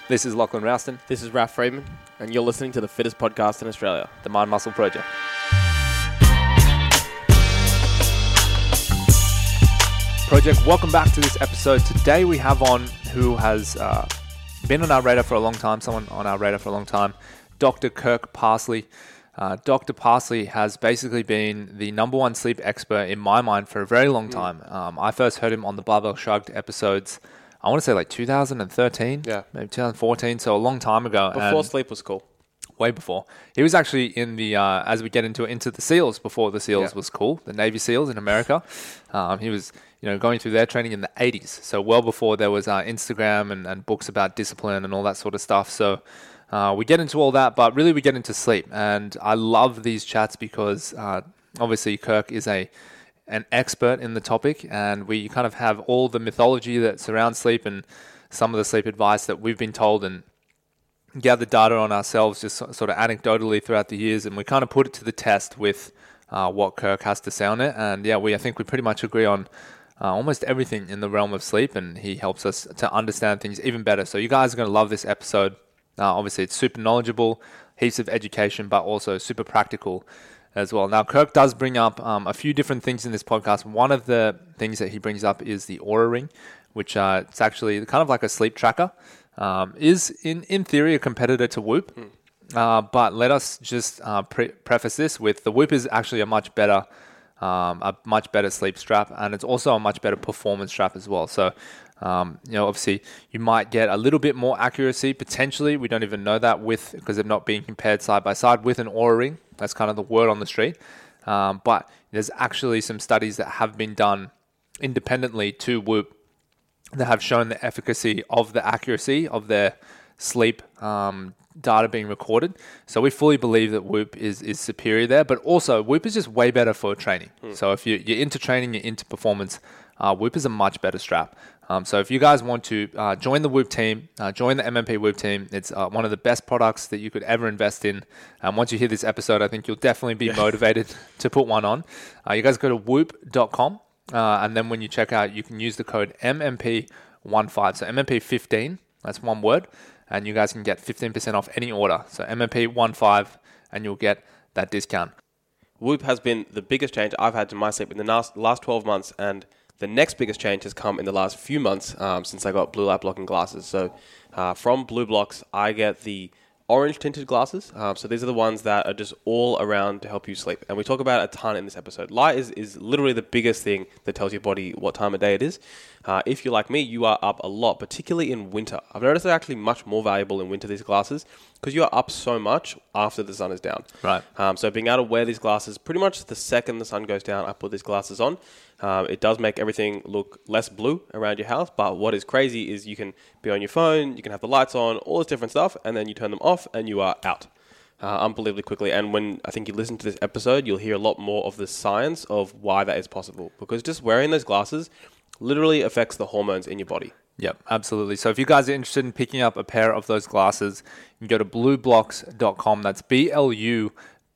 This is Lachlan Rouston, This is Raf Freeman, and you're listening to the fittest podcast in Australia. the Mind Muscle Project. Project, welcome back to this episode. Today we have on who has been on our radar for a long time, Dr. Kirk Parsley. Dr. Parsley has basically been the number one sleep expert in my mind for a very long time. I first heard him on the Barbell Shrugged episodes, I want to say like 2013, maybe 2014, so a long time ago. Before sleep was cool. Way before. He was actually in the, as we get into the SEALs, before the SEALs was cool, the Navy SEALs in America. He was, going through their training in the 80s, so well before there was Instagram and books about discipline and all that sort of stuff. So we get into all that, but really we get into sleep. And I love these chats because obviously Kirk is an expert in the topic, and we kind of have all the mythology that surrounds sleep and some of the sleep advice that we've been told and gather data on ourselves just sort of anecdotally throughout the years, and we kind of put it to the test with what Kirk has to say on it. And I think we pretty much agree on almost everything in the realm of sleep, and he helps us to understand things even better. So you guys are going to love this episode. Obviously, it's super knowledgeable, heaps of education, but also super practical as well. Now, Kirk does bring up a few different things in this podcast. One of the things that he brings up is the Oura Ring, which it's actually kind of like a sleep tracker. Is in theory a competitor to Whoop, but let us just preface this with the Whoop is actually a much better sleep strap, and it's also a much better performance strap as well. So, obviously you might get a little bit more accuracy potentially. We don't even know that because they've not been compared side by side with an Oura Ring. That's kind of the word on the street. But there's actually some studies that have been done independently to Whoop that have shown the efficacy of the accuracy of their sleep data being recorded. So we fully believe that Whoop is superior there, but also Whoop is just way better for training. So if you're into training, you're into performance, Whoop is a much better strap. So if you guys want to join the Whoop team, join the MMP Whoop team, it's one of the best products that you could ever invest in. Once you hear this episode, I think you'll definitely be motivated to put one on. You guys go to whoop.com. And then when you check out, you can use the code MMP15. So MMP15, that's one word. And you guys can get 15% off any order. So MMP15, and you'll get that discount. Whoop has been the biggest change I've had to my sleep in the last 12 months. And the next biggest change has come in the last few months since I got blue light blocking glasses. So from Blue Blocks, I get the orange tinted glasses. So these are the ones that are just all around to help you sleep. And we talk about it a ton in this episode. Light is literally the biggest thing that tells your body what time of day it is. If you're like me, you are up a lot, particularly in winter. I've noticed they're actually much more valuable in winter, these glasses, because you are up so much after the sun is down. Right. So being able to wear these glasses, pretty much the second the sun goes down, I put these glasses on. It does make everything look less blue around your house, but what is crazy is you can be on your phone, you can have the lights on, all this different stuff, and then you turn them off and you are out unbelievably quickly. And when I think you listen to this episode, you'll hear a lot more of the science of why that is possible, because just wearing those glasses literally affects the hormones in your body. Yep, absolutely. So if you guys are interested in picking up a pair of those glasses, you can go to blueblocks.com. That's BLUBLOX,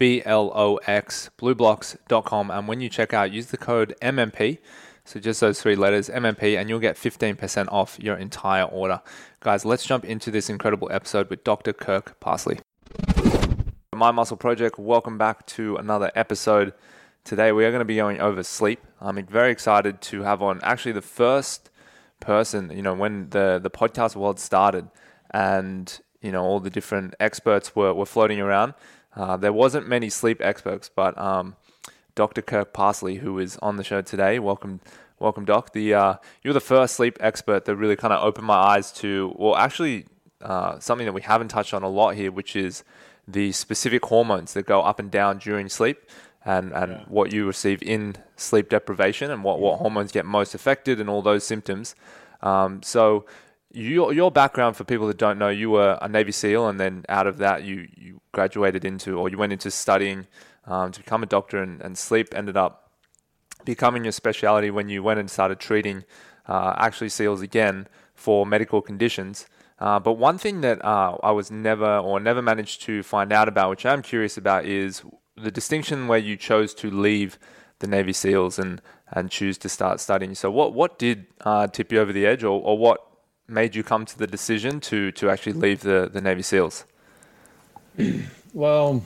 blueblocks.com. And when you check out, use the code MMP. So just those three letters, MMP, and you'll get 15% off your entire order. Guys, let's jump into this incredible episode with Dr. Kirk Parsley. Mind Muscle Project, welcome back to another episode. Today we are going to be going over sleep. I'm very excited to have on actually the first person, when the podcast world started and, all the different experts were floating around. There wasn't many sleep experts, but Dr. Kirk Parsley, who is on the show today, welcome, Doc. You're the first sleep expert that really kind of opened my eyes to, something that we haven't touched on a lot here, which is the specific hormones that go up and down during sleep. And what you receive in sleep deprivation and what hormones get most affected and all those symptoms. So your background, for people that don't know, you were a Navy SEAL, and then out of that you graduated into, or you went into studying to become a doctor, and sleep ended up becoming your specialty when you went and started treating actually SEALs again for medical conditions. But one thing that I was never managed to find out about, which I'm curious about, is the distinction where you chose to leave the Navy SEALs and choose to start studying. So what did tip you over the edge, or what made you come to the decision to actually leave the Navy SEALs? Well,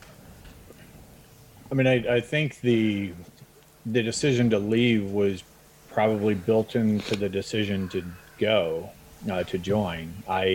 I mean, I think the decision to leave was probably built into the decision to go to join.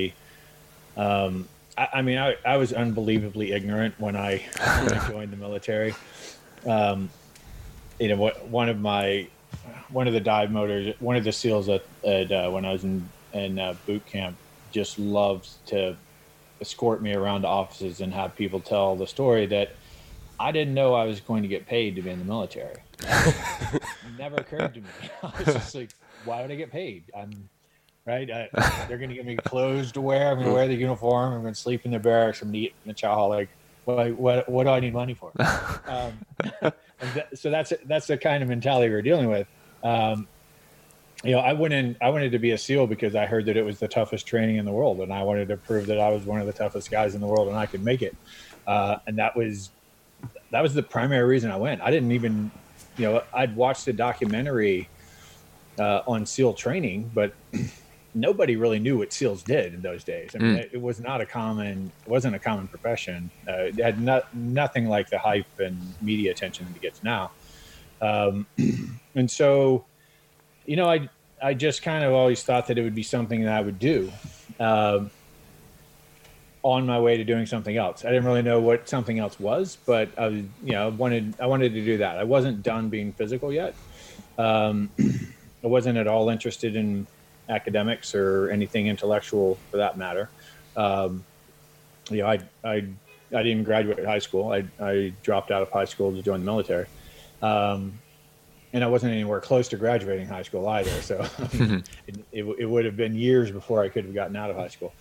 I mean, I was unbelievably ignorant when I joined the military. You know, one of the dive motors, one of the SEALs at when I was in boot camp, just loves to escort me around to offices and have people tell the story that I didn't know I was going to get paid to be in the military. It never occurred to me. I was just like, why would I get paid? Right. They're going to give me clothes to wear. I'm going to wear the uniform. I'm going to sleep in the barracks. I'm going to eat in the chow hall. Like, what do I need money for? So that's the kind of mentality we're dealing with. You know, I wanted to be a SEAL because I heard that it was the toughest training in the world, and I wanted to prove that I was one of the toughest guys in the world and I could make it. And that was the primary reason I went. I didn't even, you know, I'd watched a documentary on SEAL training, but nobody really knew what SEALs did in those days. I mean, it wasn't a common profession. It had nothing like the hype and media attention that it gets now. And so, you know, I just kind of always thought that it would be something that I would do on my way to doing something else. I didn't really know what something else was, but I was, you know, I wanted to do that. I wasn't done being physical yet. I wasn't at all interested in academics or anything intellectual for that matter. You know, I didn't graduate high school. I dropped out of high school to join the military. And I wasn't anywhere close to graduating high school either. So it would have been years before I could have gotten out of high school.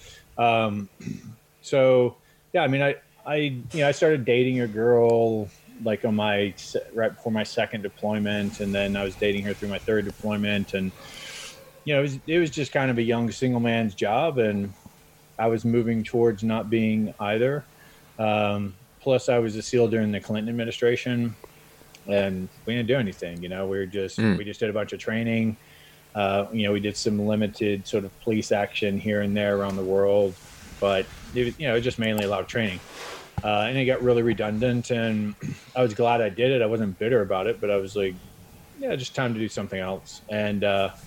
So yeah, I mean, I started dating a girl like on right before my second deployment. And then I was dating her through my third deployment. And, you know, it was just kind of a young single man's job. And I was moving towards not being either. Plus I was a SEAL during the Clinton administration. And we didn't do anything, you know, we just did a bunch of training. You know, we did some limited sort of police action here and there around the world, but it was, you know, just mainly a lot of training. And it got really redundant, and I was glad I did it. I wasn't bitter about it, but I was like, yeah, just time to do something else. And,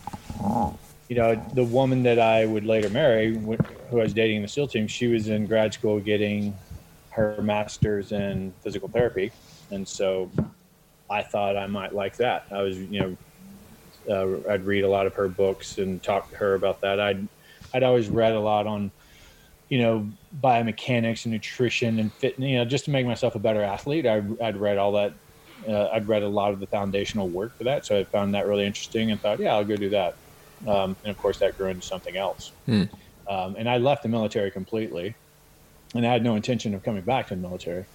you know, the woman that I would later marry, who I was dating in the SEAL team, she was in grad school getting her master's in physical therapy. And so I thought I might like that. I was, you know, I'd read a lot of her books and talk to her about that. I'd always read a lot on, you know, biomechanics and nutrition and fitness, you know, just to make myself a better athlete. I'd read all that. I'd read a lot of the foundational work for that. So I found that really interesting and thought, yeah, I'll go do that. And of course that grew into something else. And I left the military completely, and I had no intention of coming back to the military.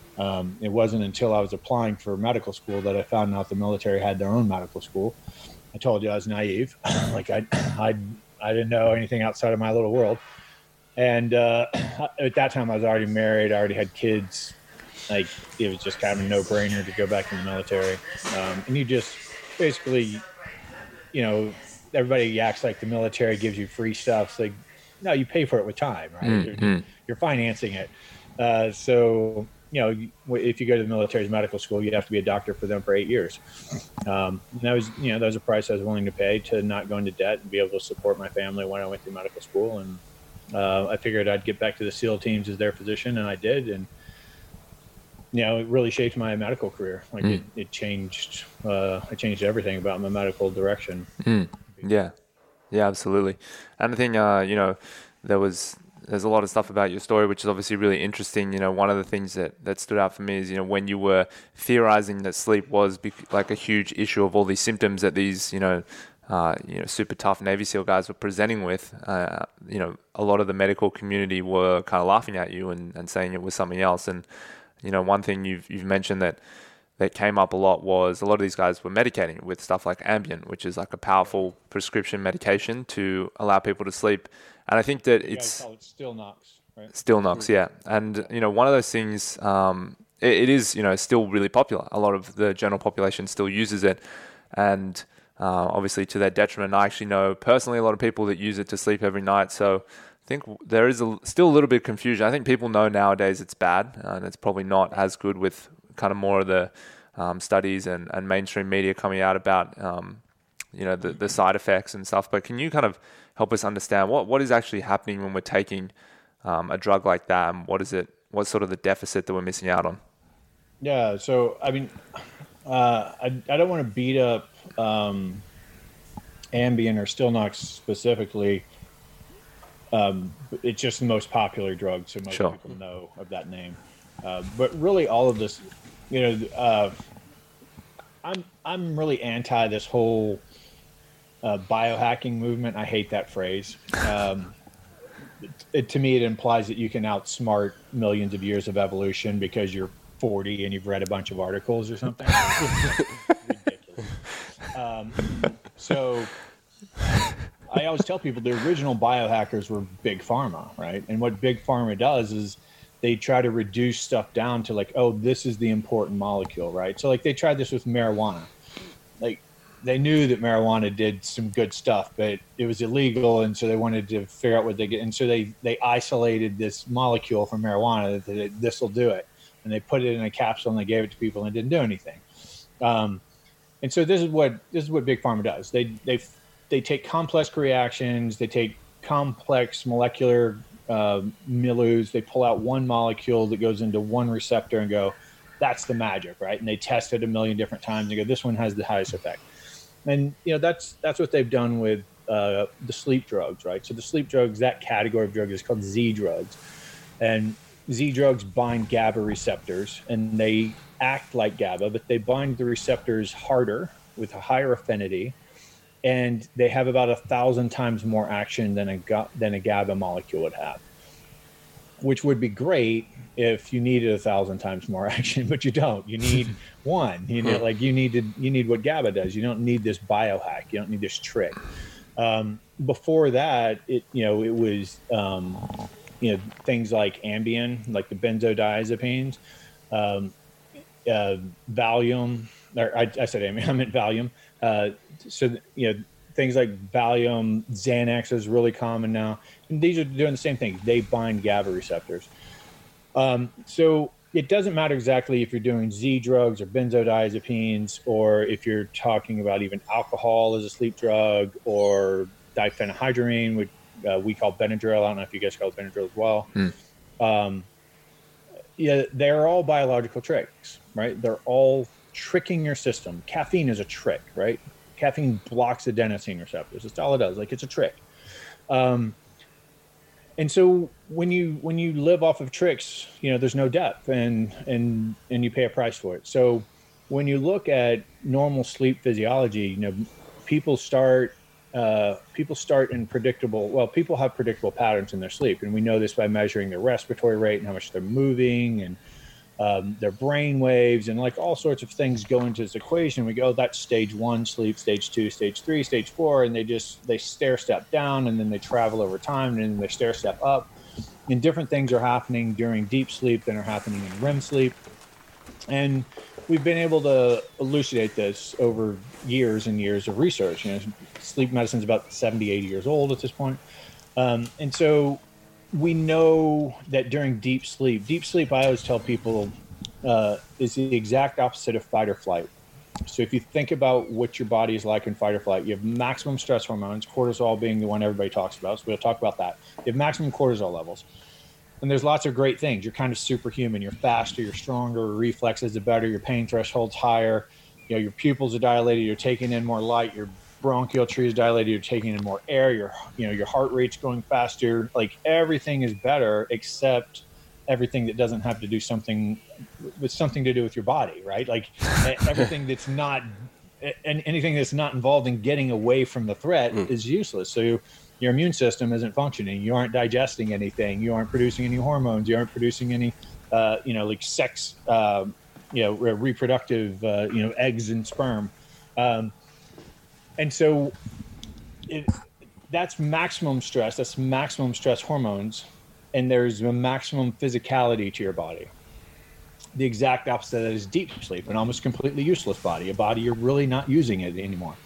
It wasn't until I was applying for medical school that I found out the military had their own medical school. I told you I was naive. Like I didn't know anything outside of my little world. And at that time I was already married. I already had kids. Like it was just kind of a no-brainer to go back in the military. And you just basically, you know, everybody acts like the military gives you free stuff. It's like, no, you pay for it with time, right? You're financing it. So, you know, if you go to the military's medical school, you have to be a doctor for them for 8 years. And that was a price I was willing to pay to not go into debt and be able to support my family when I went through medical school. And I figured I'd get back to the SEAL teams as their physician, and I did. And, you know, it really shaped my medical career. Like it changed everything about my medical direction. Yeah, absolutely. And I think, you know, there's a lot of stuff about your story, which is obviously really interesting. You know, one of the things that stood out for me is, you know, when you were theorizing that sleep was like a huge issue of all these symptoms that these, you know, super tough Navy SEAL guys were presenting with, you know, a lot of the medical community were kind of laughing at you and saying it was something else. And, you know, one thing you've mentioned that came up a lot was a lot of these guys were medicating with stuff like Ambien, which is like a powerful prescription medication to allow people to sleep. And I think that it's call it Stilnox, right? Stilnox, yeah. And, you know, one of those things, it is, you know, still really popular. A lot of the general population still uses it. And obviously to their detriment. I actually know personally a lot of people that use it to sleep every night. So I think there is still a little bit of confusion. I think people know nowadays it's bad, and it's probably not as good with kind of more of the studies and mainstream media coming out about the side effects and stuff. But can you kind of help us understand what is actually happening when we're taking a drug like that, and what's sort of the deficit that we're missing out on? Yeah, so I mean, I don't want to beat up Ambien or Stilnox specifically. It's just the most popular drug, so most people know of that name. But really, all of this, I'm really anti this whole biohacking movement. I hate that phrase. To me, it implies that you can outsmart millions of years of evolution because you're 40 and you've read a bunch of articles or something. Ridiculous. So I always tell people the original biohackers were Big Pharma, right? And what Big Pharma does is they try to reduce stuff down to like, oh, this is the important molecule, right? So like they tried this with marijuana. Like they knew that marijuana did some good stuff, but it was illegal, and so they wanted to figure out what they get. And so they isolated this molecule from marijuana that this will do it. And they put it in a capsule and they gave it to people and it didn't do anything. And so this is what Big Pharma does. They take complex reactions, they take complex molecular milieus, they pull out one molecule that goes into one receptor and go, that's the magic, right? And they test it a million different times and go, this one has the highest effect. And that's what they've done with the sleep drugs, right? So the sleep drugs, that category of drug is called Z drugs, and Z drugs bind GABA receptors, and they act like GABA, but they bind the receptors harder with a higher affinity, and they have about 1,000 times more action than a GABA molecule would have, which would be great if you needed 1,000 times more action, but you don't. You need one. You need what GABA does. You don't need this biohack. You don't need this trick. Before that, it was things like Ambien, like the benzodiazepines, Valium. Or I said Ambien, I meant Valium. Things like Valium, Xanax is really common now. And these are doing the same thing. They bind GABA receptors. So it doesn't matter exactly if you're doing Z drugs or benzodiazepines, or if you're talking about even alcohol as a sleep drug, or diphenhydramine, which we call Benadryl. I don't know if you guys call it Benadryl as well. They're all biological tricks, right? They're all tricking your system. Caffeine is a trick, right? Caffeine blocks the adenosine receptors. That's all it does. Like, it's a trick. And so when you live off of tricks, there's no depth, and you pay a price for it. So when you look at normal sleep physiology, people have predictable patterns in their sleep. And we know this by measuring their respiratory rate and how much they're moving, and their brain waves, and like all sorts of things go into this equation. We go, that's stage 1 sleep, stage 2, stage 3, stage 4, and they stair step down, and then they travel over time, and then they stair step up. And different things are happening during deep sleep than are happening in REM sleep. And we've been able to elucidate this over years and years of research. Sleep medicine is about 70, 80 years old at this point. And so we know that during deep sleep, I always tell people, is the exact opposite of fight or flight. So if you think about what your body is like in fight or flight, you have maximum stress hormones, cortisol being the one everybody talks about. So we'll talk about that. You have maximum cortisol levels. And there's lots of great things. You're kind of superhuman. You're faster, you're stronger, your reflexes are better, your pain threshold's higher, your pupils are dilated, you're taking in more light, your bronchial tree is dilated, you're taking in more air, your heart rate's going faster. Like, everything is better except everything that doesn't have to do something to do with your body, right? Like everything that's not, and anything that's not involved in getting away from the threat is useless. So your immune system isn't functioning. You aren't digesting anything. You aren't producing any hormones. You aren't producing any, like sex, reproductive, eggs and sperm. And so that's maximum stress. That's maximum stress hormones. And there's a maximum physicality to your body. The exact opposite of that is deep sleep, an almost completely useless body, a body you're really not using it anymore.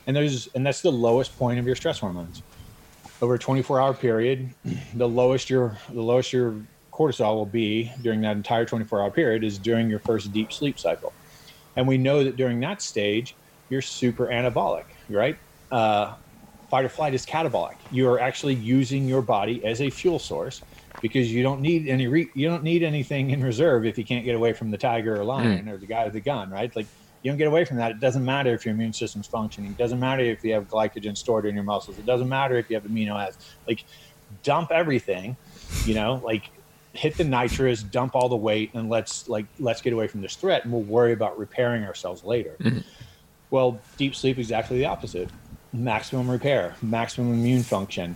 And that's the lowest point of your stress hormones. Over a 24-hour period, the lowest your cortisol will be during that entire 24-hour period is during your first deep sleep cycle. And we know that during that stage, you're super anabolic, right? Fight or flight is catabolic. You are actually using your body as a fuel source because you don't need anything in reserve if you can't get away from the tiger or lion or the guy with the gun, right? Like, you don't get away from that. It doesn't matter if your immune system's functioning. It doesn't matter if you have glycogen stored in your muscles. It doesn't matter if you have amino acids. Like, dump everything, like hit the nitrous, dump all the weight, and let's get away from this threat, and we'll worry about repairing ourselves later. Well, deep sleep is exactly the opposite. Maximum repair, maximum immune function,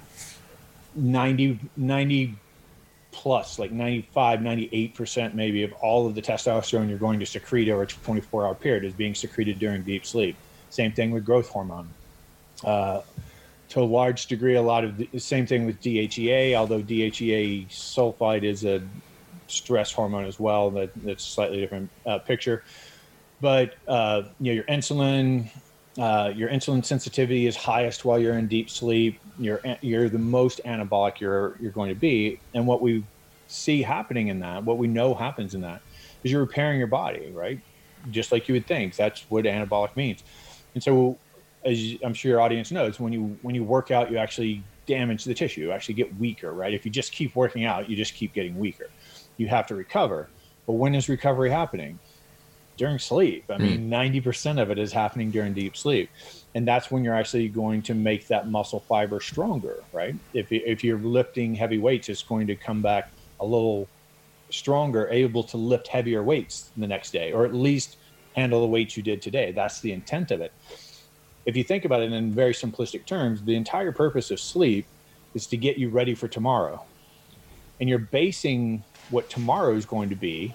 90 plus, like 95, 98% maybe of all of the testosterone you're going to secrete over a 24-hour period is being secreted during deep sleep. Same thing with growth hormone. To a large degree, same thing with DHEA, although DHEA sulfide is a stress hormone as well. That's a slightly different picture. But your insulin sensitivity is highest while you're in deep sleep. You're the most anabolic you're going to be. And what we see happening in that, what we know happens in that, is you're repairing your body, right? Just like you would think. That's what anabolic means. And so, as I'm sure your audience knows, when you work out, you actually damage the tissue. You actually get weaker, right? If you just keep working out, you just keep getting weaker. You have to recover. But when is recovery happening? During sleep. I mean, 90% of it is happening during deep sleep. And that's when you're actually going to make that muscle fiber stronger, right? If you're lifting heavy weights, it's going to come back a little stronger, able to lift heavier weights the next day, or at least handle the weights you did today. That's the intent of it. If you think about it in very simplistic terms, the entire purpose of sleep is to get you ready for tomorrow. And you're basing what tomorrow is going to be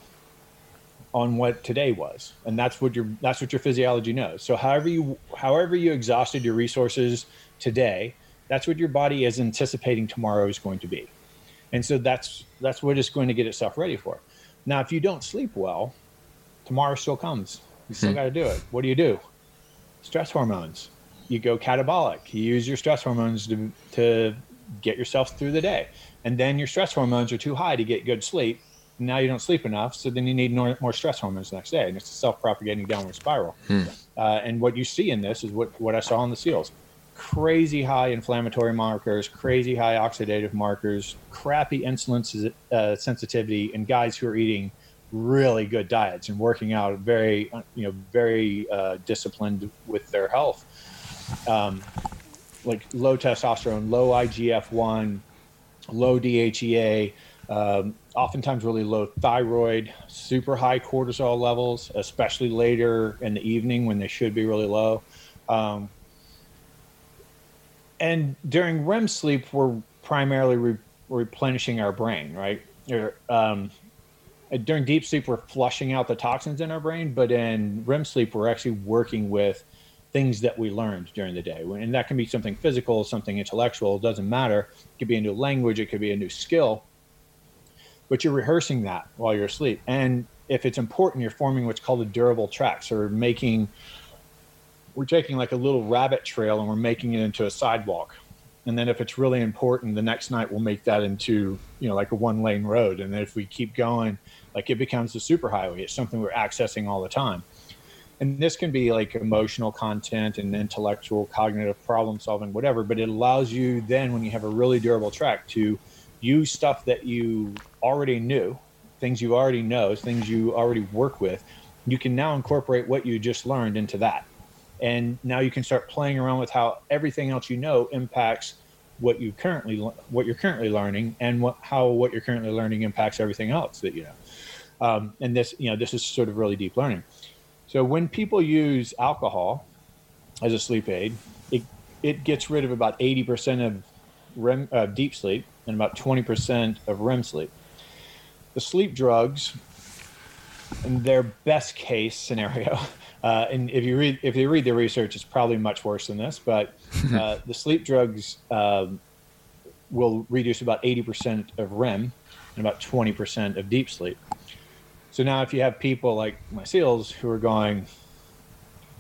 on what today was, and that's what your physiology knows. So however you exhausted your resources today, that's what your body is anticipating tomorrow is going to be, and so that's what it's going to get itself ready for. Now, if you don't sleep well, tomorrow still comes. You still got to do it. What do? Stress hormones. You go catabolic. You use your stress hormones to get yourself through the day, and then your stress hormones are too high to get good sleep. Now you don't sleep enough, so then you need more stress hormones the next day, and it's a self-propagating downward spiral. And what you see in this is what I saw in the SEALs. Crazy high inflammatory markers, crazy high oxidative markers, crappy insulin sensitivity, and guys who are eating really good diets and working out very disciplined with their health. Like low testosterone, low IGF-1, low DHEA, oftentimes really low thyroid, super high cortisol levels, especially later in the evening when they should be really low. And during REM sleep, we're primarily replenishing our brain, right? During deep sleep, we're flushing out the toxins in our brain, but in REM sleep, we're actually working with things that we learned during the day. And that can be something physical, something intellectual, it doesn't matter. It could be a new language, it could be a new skill. But you're rehearsing that while you're asleep. And if it's important, you're forming what's called a durable track. So we're taking like a little rabbit trail and we're making it into a sidewalk. And then if it's really important, the next night we'll make that into, like a 1-lane road. And then if we keep going, like it becomes a superhighway. It's something we're accessing all the time. And this can be like emotional content and intellectual, cognitive problem solving, whatever. But it allows you then, when you have a really durable track, to use stuff that you already knew, things you already know, things you already work with. You can now incorporate what you just learned into that. And now you can start playing around with how everything else impacts what you're currently learning, and how what you're currently learning impacts everything else that you know. And this is sort of really deep learning. So when people use alcohol as a sleep aid, it gets rid of about 80% of deep sleep and about 20% of REM sleep. The sleep drugs, in their best case scenario, and if you read the research, it's probably much worse than this, but the sleep drugs will reduce about 80% of REM and about 20% of deep sleep. So now if you have people like my SEALs who are going,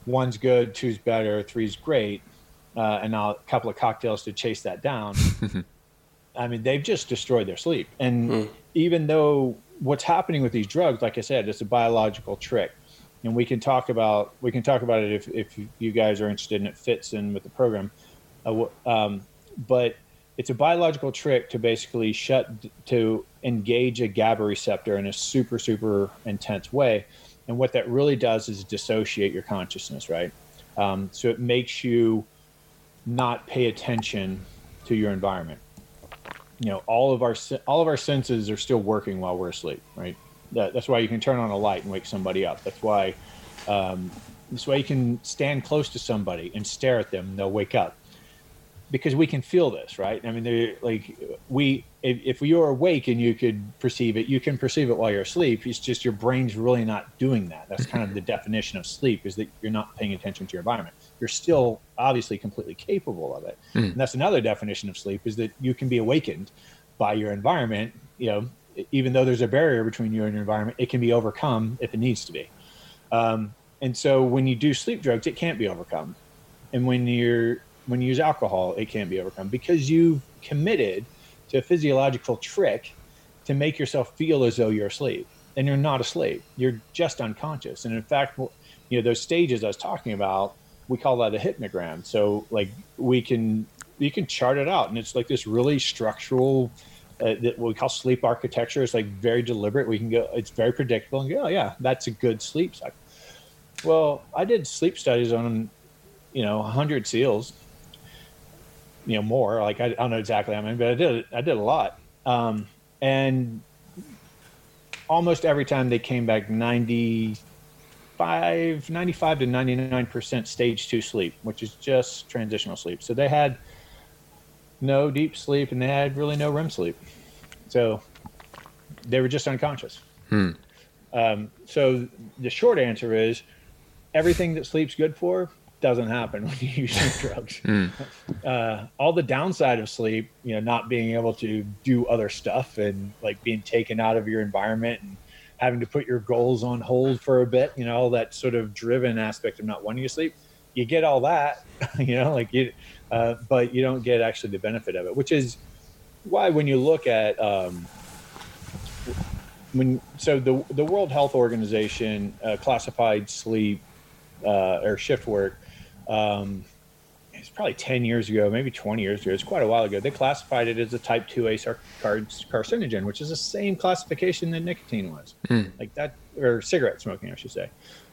one's good, two's better, three's great, and now a couple of cocktails to chase that down. I mean, they've just destroyed their sleep. And even though what's happening with these drugs, like I said, it's a biological trick. And we can talk about it if you guys are interested and it fits in with the program. But it's a biological trick to basically to engage a GABA receptor in a super, super intense way. And what that really does is dissociate your consciousness, right? So it makes you not pay attention to your environment. You know, all of our senses are still working while we're asleep, right? That's why you can turn on a light and wake somebody up. That's why you can stand close to somebody and stare at them and they'll wake up, because we can feel this, right? I mean, if you're awake and you could perceive it, you can perceive it while you're asleep. It's just your brain's really not doing that. That's kind of the definition of sleep, is that you're not paying attention to your environment. You're still obviously completely capable of it. And that's another definition of sleep, is that you can be awakened by your environment. You know, even though there's a barrier between you and your environment, it can be overcome if it needs to be. And so when you do sleep drugs, it can't be overcome. And when you use alcohol, it can't be overcome, because you've committed to a physiological trick to make yourself feel as though you're asleep, and you're not asleep. You're just unconscious. And in fact, you know, those stages I was talking about, we call that a hypnogram. So like you can chart it out, and it's like this really structural, that we call sleep architecture. It's like very deliberate. We can go, it's very predictable, and go, oh yeah, that's a good sleep cycle. Well, I did sleep studies on, 100 SEALs, more, like I don't know exactly how many, but I did a lot. And almost every time they came back 95 to 99% stage 2 sleep, which is just transitional sleep. So they had no deep sleep and they had really no REM sleep. So they were just unconscious. So the short answer is everything that sleep's good for doesn't happen when you use sleep drugs. All the downside of sleep, not being able to do other stuff and like being taken out of your environment and having to put your goals on hold for a bit, all that sort of driven aspect of not wanting to sleep, you get all that, but you don't get actually the benefit of it, which is why when you look at, the World Health Organization classified sleep or shift work, it's probably 10 years ago, maybe 20 years ago. It's quite a while ago. They classified it as a type 2A carcinogen, which is the same classification that nicotine was, like that, or cigarette smoking, I should say.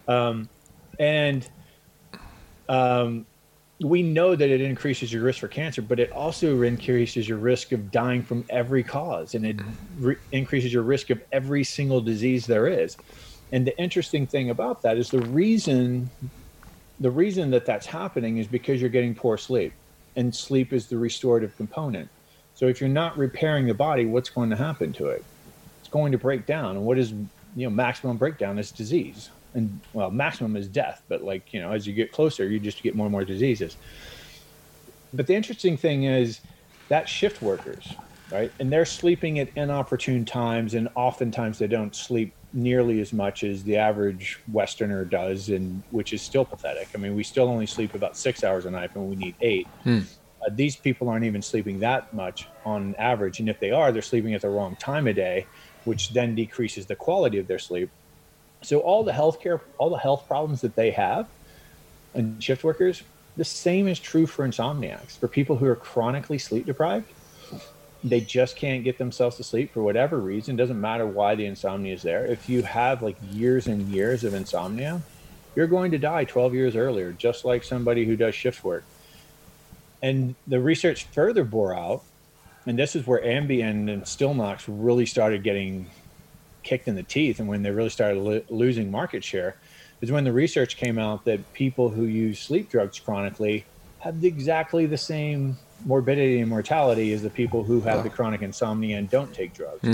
We know that it increases your risk for cancer, but it also increases your risk of dying from every cause, and it increases your risk of every single disease there is. And the interesting thing about that is the reason that that's happening is because you're getting poor sleep, and sleep is the restorative component. So if you're not repairing the body, what's going to happen to it? It's going to break down. And what is, maximum breakdown is disease. And well, maximum is death, but as you get closer, you just get more and more diseases. But the interesting thing is that shift workers, right? And they're sleeping at inopportune times, and oftentimes they don't sleep nearly as much as the average Westerner does, and which is still pathetic. I mean, we still only sleep about 6 hours a night when we need 8. These people aren't even sleeping that much on average. And if they are, they're sleeping at the wrong time of day, which then decreases the quality of their sleep. So all the health problems that they have, and shift workers, the same is true for insomniacs, for people who are chronically sleep deprived. They just can't get themselves to sleep for whatever reason. Doesn't matter why the insomnia is there. If you have years and years of insomnia, you're going to die 12 years earlier, just like somebody who does shift work. And the research further bore out, and this is where Ambien and Stilnox really started getting kicked in the teeth, and when they really started losing market share, is when the research came out that people who use sleep drugs chronically have exactly the same morbidity and mortality as the people who have the chronic insomnia and don't take drugs.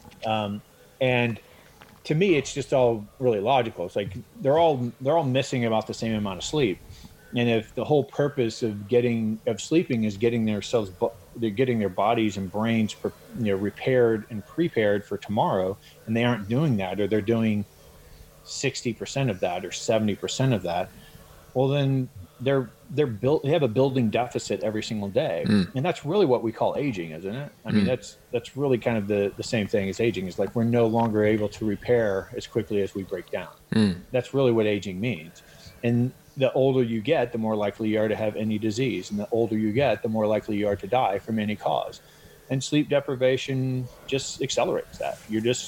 And to me, it's just all really logical. It's like they're all missing about the same amount of sleep. And if the whole purpose of sleeping is getting their bodies and brains repaired and prepared for tomorrow, and they aren't doing that, or they're doing 60% of that or 70% of that, well, then they're built. They have a building deficit every single day, and that's really what we call aging, isn't it? I mean, that's really kind of the same thing as aging. Is like we're no longer able to repair as quickly as we break down. That's really what aging means. And the older you get, the more likely you are to have any disease, and the older you get, the more likely you are to die from any cause. And sleep deprivation just accelerates that.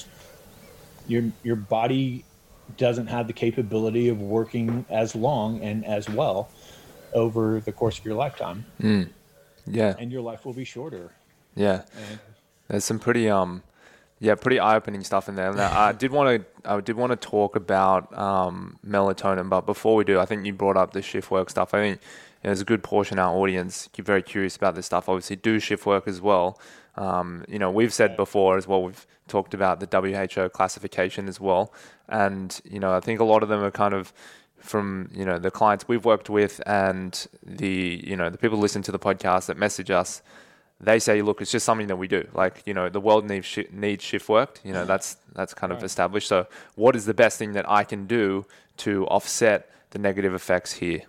Your body doesn't have the capability of working as long and as well over the course of your lifetime. Yeah. And your life will be shorter. Yeah. There's some pretty pretty eye-opening stuff in there. Now, I did want to talk about melatonin, but before we do, I think you brought up the shift work stuff. I think there's a good portion of our audience very curious about this stuff. Obviously, do shift work as well. We've said before as well, we've talked about the WHO classification as well. And, I think a lot of them are kind of from, the clients we've worked with and the people who listen to the podcast that message us, they say, look, it's just something that we do. Like, the world needs shift work. That's kind of established. So what is the best thing that I can do to offset the negative effects here?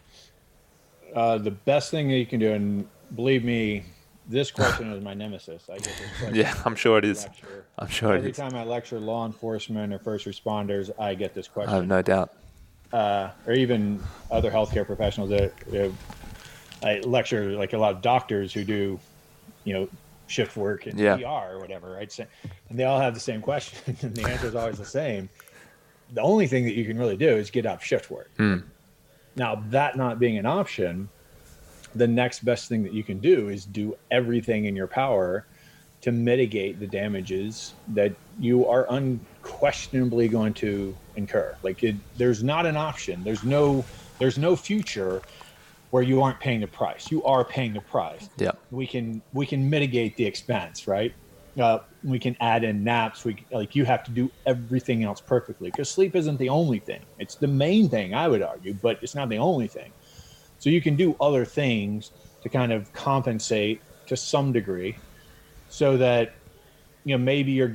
The best thing that you can do, and believe me, this question is my nemesis. I get this question. Yeah, I'm sure it is. I'm sure Every time I lecture law enforcement or first responders, I get this question. I have no doubt. Or even other healthcare professionals that I lecture, like a lot of doctors who do, shift work in ER or whatever, right? So, and they all have the same question, and the answer is always the same. The only thing that you can really do is get out of shift work. Now, that not being an option, the next best thing that you can do is do everything in your power to mitigate the damages that you are unquestionably going to incur. There's not an option. There's no future where you aren't paying the price. You are paying the price. Yeah. We can mitigate the expense, right? We can add in naps. You have to do everything else perfectly, because sleep isn't the only thing. It's the main thing, I would argue, but it's not the only thing. So you can do other things to kind of compensate to some degree, so that maybe you're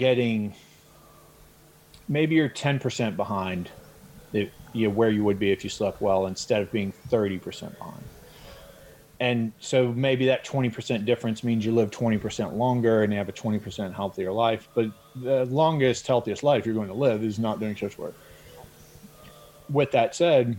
10% behind where you would be if you slept well, instead of being 30% behind. And so maybe that 20% difference means you live 20% longer and you have a 20% healthier life. But the longest, healthiest life you're going to live is not doing shift work. With that said,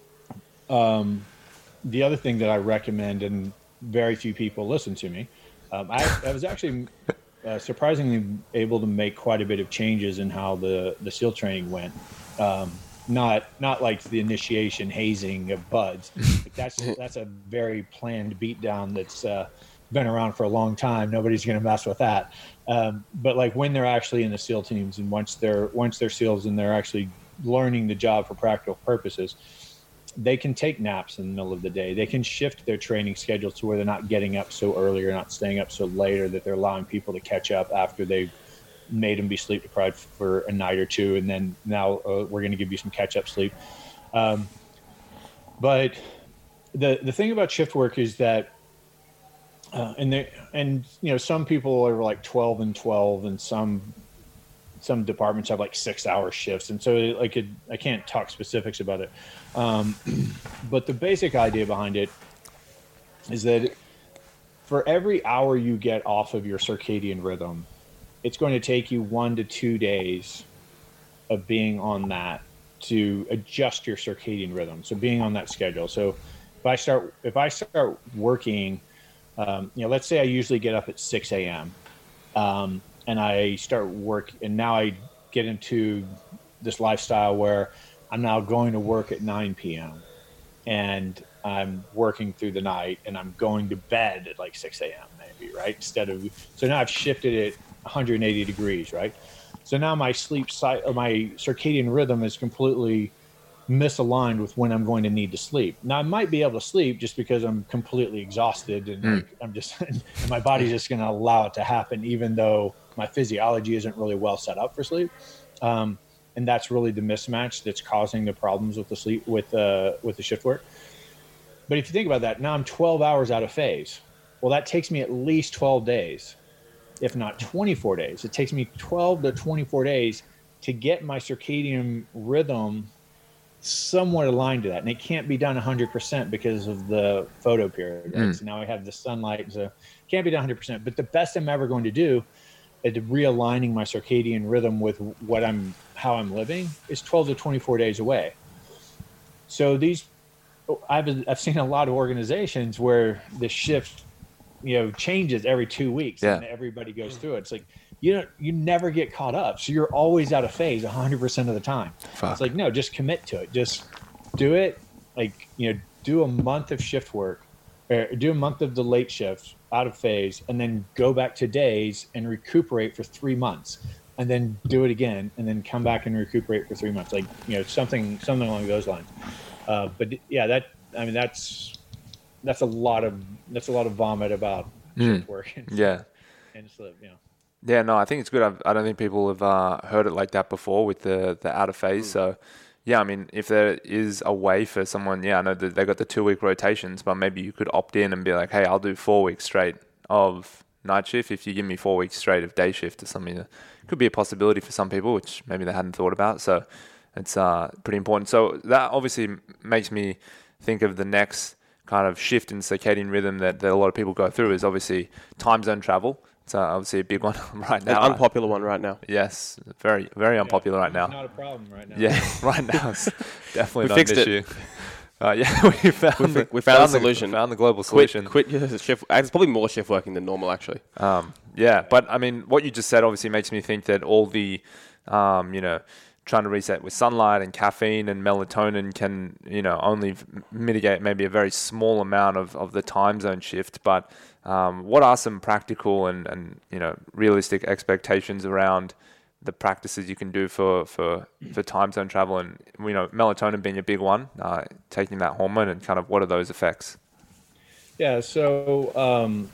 the other thing that I recommend, and very few people listen to me, I was actually surprisingly able to make quite a bit of changes in how the SEAL training went. Not like the initiation hazing of buds. That's a very planned beatdown that's been around for a long time. Nobody's going to mess with that. But like when they're actually in the SEAL teams, and once they're SEALs and they're actually learning the job for practical purposes, they can take naps in the middle of the day. They can shift their training schedule to where they're not getting up so early or not staying up so late, or that they're allowing people to catch up after they've made them be sleep deprived for a night or two, and then now we're going to give you some catch-up sleep. But the thing about shift work is that, some people are like 12 and 12, and some departments have like 6-hour shifts, and so I can't talk specifics about it. But the basic idea behind it is that for every hour you get off of your circadian rhythm, it's going to take you 1 to 2 days of being on that to adjust your circadian rhythm. So being on that schedule. So if I start working, let's say I usually get up at 6 a.m. And I start work, and now I get into this lifestyle where I'm now going to work at 9 p.m. and I'm working through the night, and I'm going to bed at like 6 a.m. maybe, right? So now I've shifted it 180 degrees, right? So now my my circadian rhythm is completely misaligned with when I'm going to need to sleep. Now I might be able to sleep just because I'm completely exhausted, and I'm just, and my body's just going to allow it to happen, even though my physiology isn't really well set up for sleep. And that's really the mismatch that's causing the problems with the sleep, with the shift work. But if you think about that, now I'm 12 hours out of phase. Well, that takes me at least 12 days, if not 24 days. It takes me 12 to 24 days to get my circadian rhythm somewhat aligned to that, and it can't be done 100% because of the photo period. Right? So now we have the sunlight, so it can't be done 100%. But the best I'm ever going to do at realigning my circadian rhythm with how I'm living is 12 to 24 days away. So I've seen a lot of organizations where the shift, changes every 2 weeks, and everybody goes through it. It's like you never get caught up, so you're always out of phase 100% of the time. Fuck. It's like, no, just commit to it, just do it. Like, do a month of shift work, or do a month of the late shift out of phase, and then go back to days and recuperate for 3 months, and then do it again, and then come back and recuperate for 3 months. Like, something along those lines. But yeah, that's a lot of vomit about shift work. And sleep, Yeah, no, I think it's good. I don't think people have heard it like that before with the out of phase. So, yeah, I mean, if there is a way for someone, I know that they got the 2-week rotations, but maybe you could opt in and be like, hey, I'll do 4 weeks straight of night shift if you give me 4 weeks straight of day shift or something. It could be a possibility for some people, which maybe they hadn't thought about. So it's pretty important. So that obviously makes me think of the next kind of shift in circadian rhythm that a lot of people go through is obviously time zone travel. It's obviously a big one right now. An unpopular one right now. Yes, very, very unpopular right now. It's not a problem right now. Yeah, right now it's definitely not fixed an issue. We found the solution. Found the global solution. Quit your shift. It's probably more shift working than normal, actually. But I mean, what you just said obviously makes me think that all the, trying to reset with sunlight and caffeine and melatonin can, only mitigate maybe a very small amount of the time zone shift. But what are some practical and realistic expectations around the practices you can do for time zone travel, and melatonin being a big one, taking that hormone, and kind of what are those effects? Yeah, so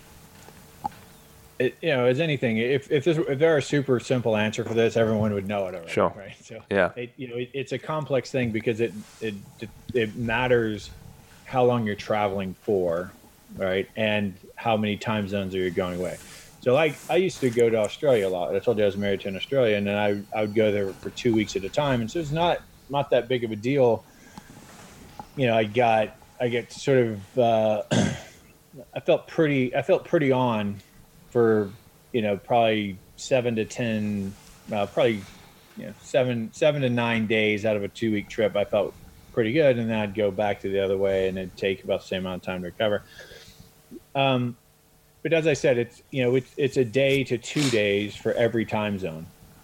as anything, if there were a super simple answer for this, everyone would know it already. Sure. Right. So yeah, it's a complex thing because it matters how long you're traveling for, right, and how many time zones are you going away. So I used to go to Australia a lot. I told you I was married to an Australian, and I would go there for 2 weeks at a time, and so it's not that big of a deal. I get sort of I felt pretty on for probably 7 to 10, probably 7 to 9 days out of a 2-week trip. I felt pretty good, and then I'd go back to the other way, and it'd take about the same amount of time to recover. But as I said, it's a day to 2 days for every time zone.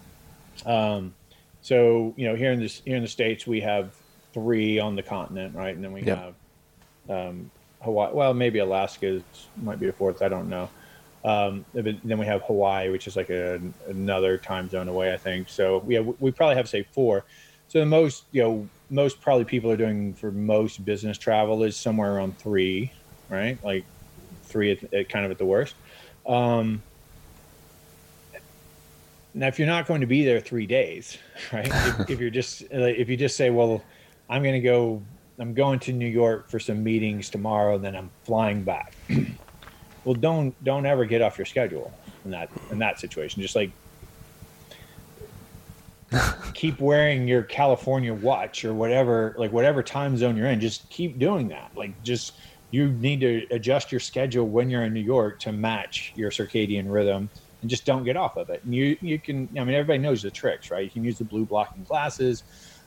So here in the States we have 3 on the continent, right, and then we have Hawaii. Well, maybe Alaska might be a 4th. I don't know. But then we have Hawaii, which is like another time zone away, I think. So we probably have, say, 4. So the most probably people are doing for most business travel is somewhere around 3, right? Like 3 kind of at the worst. Now, if you're not going to be there 3 days, right? if you just say, well, I'm going to New York for some meetings tomorrow, then I'm flying back. Well, don't ever get off your schedule in that situation. Just like keep wearing your California watch or whatever time zone you're in. Just keep doing that. You need to adjust your schedule when you're in New York to match your circadian rhythm, and just don't get off of it. And you can, everybody knows the tricks, right? You can use the blue blocking glasses.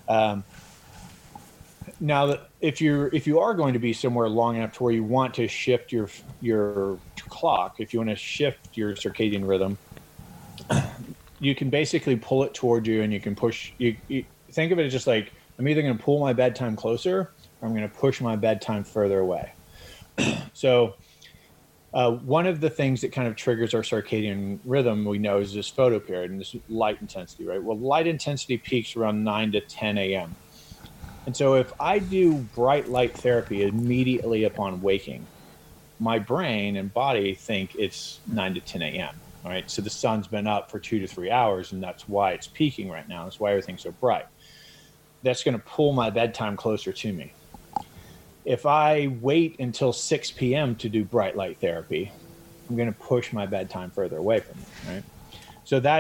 Now, if you are going to be somewhere long enough to where you want to shift your clock, if you want to shift your circadian rhythm, you can basically pull it toward you, and you can push. You think of it as just like, I'm either going to pull my bedtime closer, or I'm going to push my bedtime further away. So one of the things that kind of triggers our circadian rhythm, we know, is this photo period and this light intensity, right? Well, light intensity peaks around 9 to 10 a.m. And so if I do bright light therapy immediately upon waking, my brain and body think it's 9 to 10 a.m. All right. So the sun's been up for 2 to 3 hours, and that's why it's peaking right now. That's why everything's so bright. That's going to pull my bedtime closer to me. If I wait until 6 p.m. to do bright light therapy, I'm going to push my bedtime further away from me, right? So that's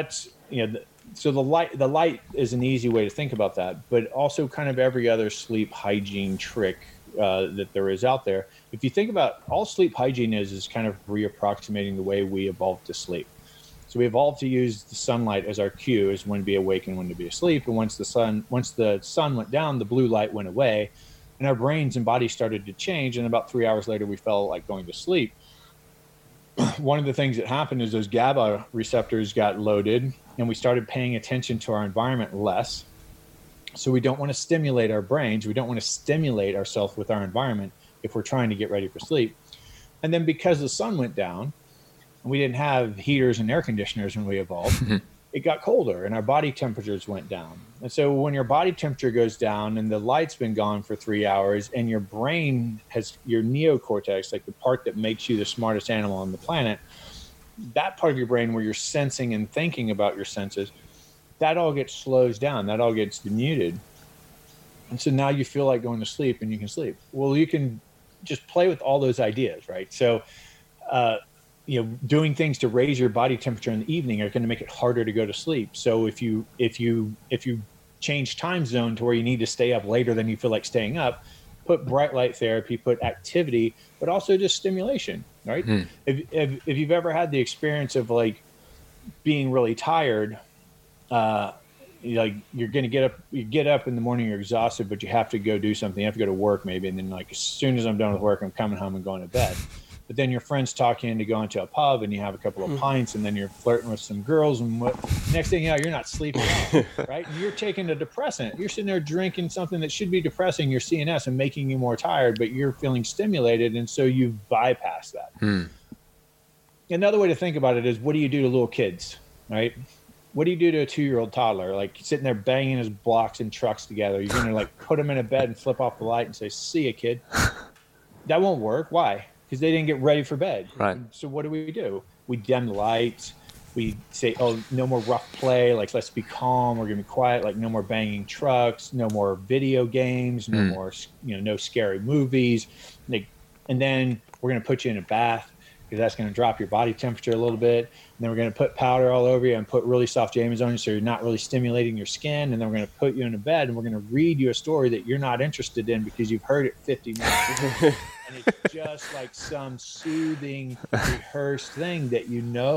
So the light is an easy way to think about that, but also kind of every other sleep hygiene trick that there is out there. If you think about all sleep hygiene is kind of reapproximating the way we evolved to sleep. So we evolved to use the sunlight as our cue, as when to be awake and when to be asleep. And once the sun went down, the blue light went away, and our brains and bodies started to change. And about 3 hours later, we felt like going to sleep. One of the things that happened is those GABA receptors got loaded, and we started paying attention to our environment less. So we don't want to stimulate our brains. We don't want to stimulate ourselves with our environment if we're trying to get ready for sleep. And then because the sun went down, and we didn't have heaters and air conditioners when we evolved, it got colder and our body temperatures went down. And so when your body temperature goes down and the light's been gone for 3 hours and your brain has your neocortex, like the part that makes you the smartest animal on the planet, that part of your brain where you're sensing and thinking about your senses, that all gets slows down, that all gets muted. And so now you feel like going to sleep and you can sleep. Well, you can just play with all those ideas, right? So, doing things to raise your body temperature in the evening are going to make it harder to go to sleep. So if you change time zone to where you need to stay up later than you feel like staying up, put bright light therapy, put activity, but also just stimulation, right? If you've ever had the experience of like being really tired, you're going to get up in the morning, you're exhausted, but you have to go do something. You have to go to work maybe. And then like, as soon as I'm done with work, I'm coming home and going to bed. But then your friends talk you into going to a pub and you have a couple of pints and then you're flirting with some girls and next thing you know, you're not sleeping well, right? And you're taking a depressant. You're sitting there drinking something that should be depressing your CNS and making you more tired, but you're feeling stimulated. And so you bypass that. Another way to think about it is, what do you do to little kids, right? What do you do to a 2-year-old toddler? Like sitting there banging his blocks and trucks together. You're going to like put him in a bed and flip off the light and say, "See ya, kid." That won't work. Why? Because they didn't get ready for bed. Right. So what do? We dim the lights. We say, "Oh, no more rough play. Like, let's be calm. We're going to be quiet. Like, no more banging trucks. No more video games. No more, no scary movies." And then we're going to put you in a bath because that's going to drop your body temperature a little bit. And then we're going to put powder all over you and put really soft jammies on you so you're not really stimulating your skin. And then we're going to put you in a bed and we're going to read you a story that you're not interested in because you've heard it 50 minutes. And it's just like some soothing, rehearsed thing that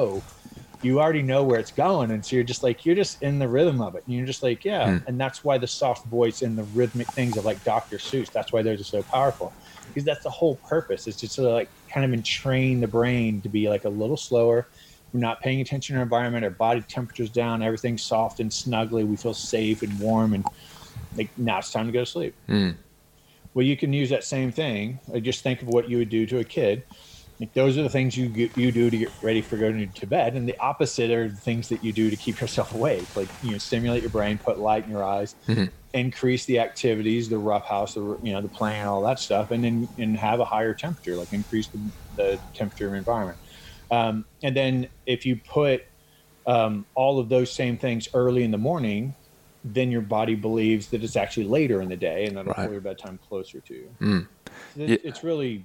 you already know where it's going. And so you're just in the rhythm of it. And you're just like, yeah. And that's why the soft voice and the rhythmic things of like Dr. Seuss, that's why they're just so powerful. Because that's the whole purpose. It's just to like kind of entrain the brain to be like a little slower. We're not paying attention to our environment. Our body temperature's down. Everything's soft and snuggly. We feel safe and warm. And like now it's time to go to sleep. Well, you can use that same thing. Just think of what you would do to a kid. Like those are the things you do to get ready for going to bed. And the opposite are the things that you do to keep yourself awake. Like, stimulate your brain, put light in your eyes, increase the activities, the roughhouse, the playing, all that stuff, and have a higher temperature, like increase the temperature of your environment. And then if you put all of those same things early in the morning, then your body believes that it's actually later in the day, and that'll pull your bedtime closer to you. It's really,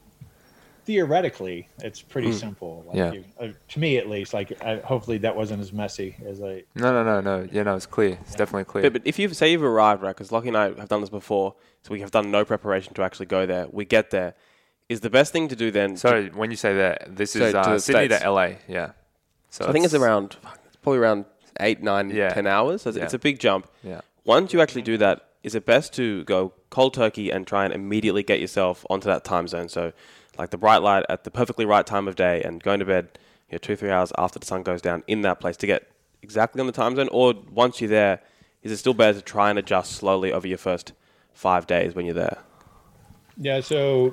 theoretically, it's pretty simple. To me, at least. Like, hopefully that wasn't as messy as I. No. It's clear. It's definitely clear. But if you've arrived, right? Because Lockie and I have done this before, so we have done no preparation to actually go there. We get there. Is the best thing to do then? Sorry, when you say that, this is Sydney to LA. Yeah. So I think it's probably around 8, 9, 10 hours. So it's a big jump. Yeah. Once you actually do that, is it best to go cold turkey and try and immediately get yourself onto that time zone? So like the bright light at the perfectly right time of day and going to bed 2-3 hours after the sun goes down in that place to get exactly on the time zone? Or once you're there, is it still better to try and adjust slowly over your first 5 days when you're there? Yeah, so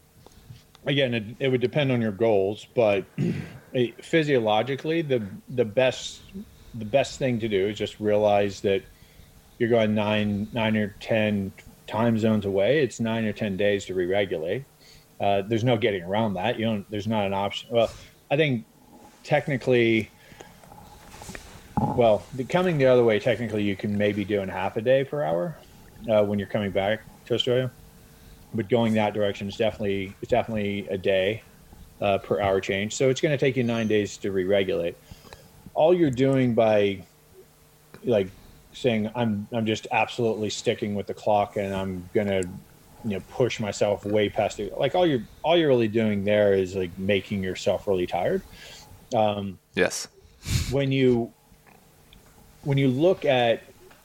again, it would depend on your goals, but physiologically, the best thing to do is just realize that you're going 9 or 10 time zones away. It's 9 or 10 days to re-regulate. There's no getting around that. There's not an option. Well, I think technically, coming the other way, technically you can maybe do in half a day per hour when you're coming back to Australia. But going that direction is definitely a day per hour change. So it's going to take you 9 days to re-regulate. all you're doing by like saying I'm just absolutely sticking with the clock and I'm gonna push myself way past it. Like all you're really doing there is like making yourself really tired. Yes. When you look at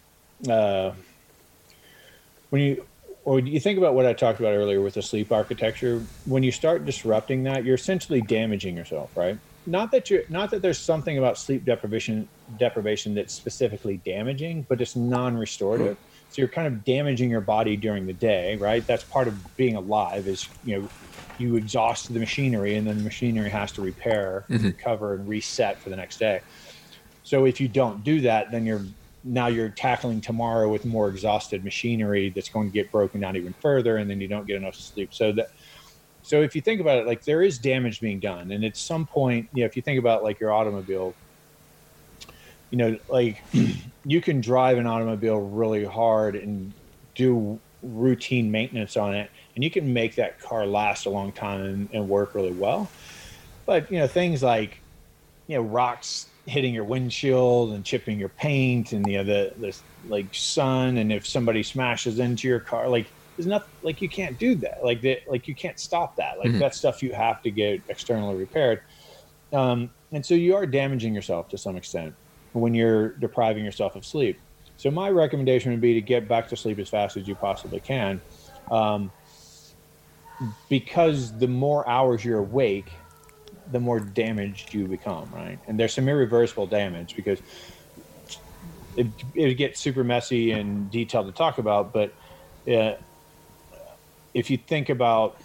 when you think about what I talked about earlier with the sleep architecture, when you start disrupting that, you're essentially damaging yourself, right? Not that there's something about sleep deprivation that's specifically damaging, but it's non-restorative. So you're kind of damaging your body during the day, right? That's part of being alive is, you exhaust the machinery and then the machinery has to repair, recover, and reset for the next day. So if you don't do that, then you're tackling tomorrow with more exhausted machinery that's going to get broken down even further, and then you don't get enough sleep. So if you think about it, like there is damage being done, and at some point, if you think about like your automobile, like you can drive an automobile really hard and do routine maintenance on it, and you can make that car last a long time and work really well. But things like rocks hitting your windshield and chipping your paint, and the like sun, and if somebody smashes into your car, like there's nothing, like you can't do that, like you can't stop that, like that stuff you have to get externally repaired, and so you are damaging yourself to some extent when you're depriving yourself of sleep. So my recommendation would be to get back to sleep as fast as you possibly can, because the more hours you're awake, the more damaged you become, right? And there's some irreversible damage, because it gets super messy and detailed to talk about, but if you think about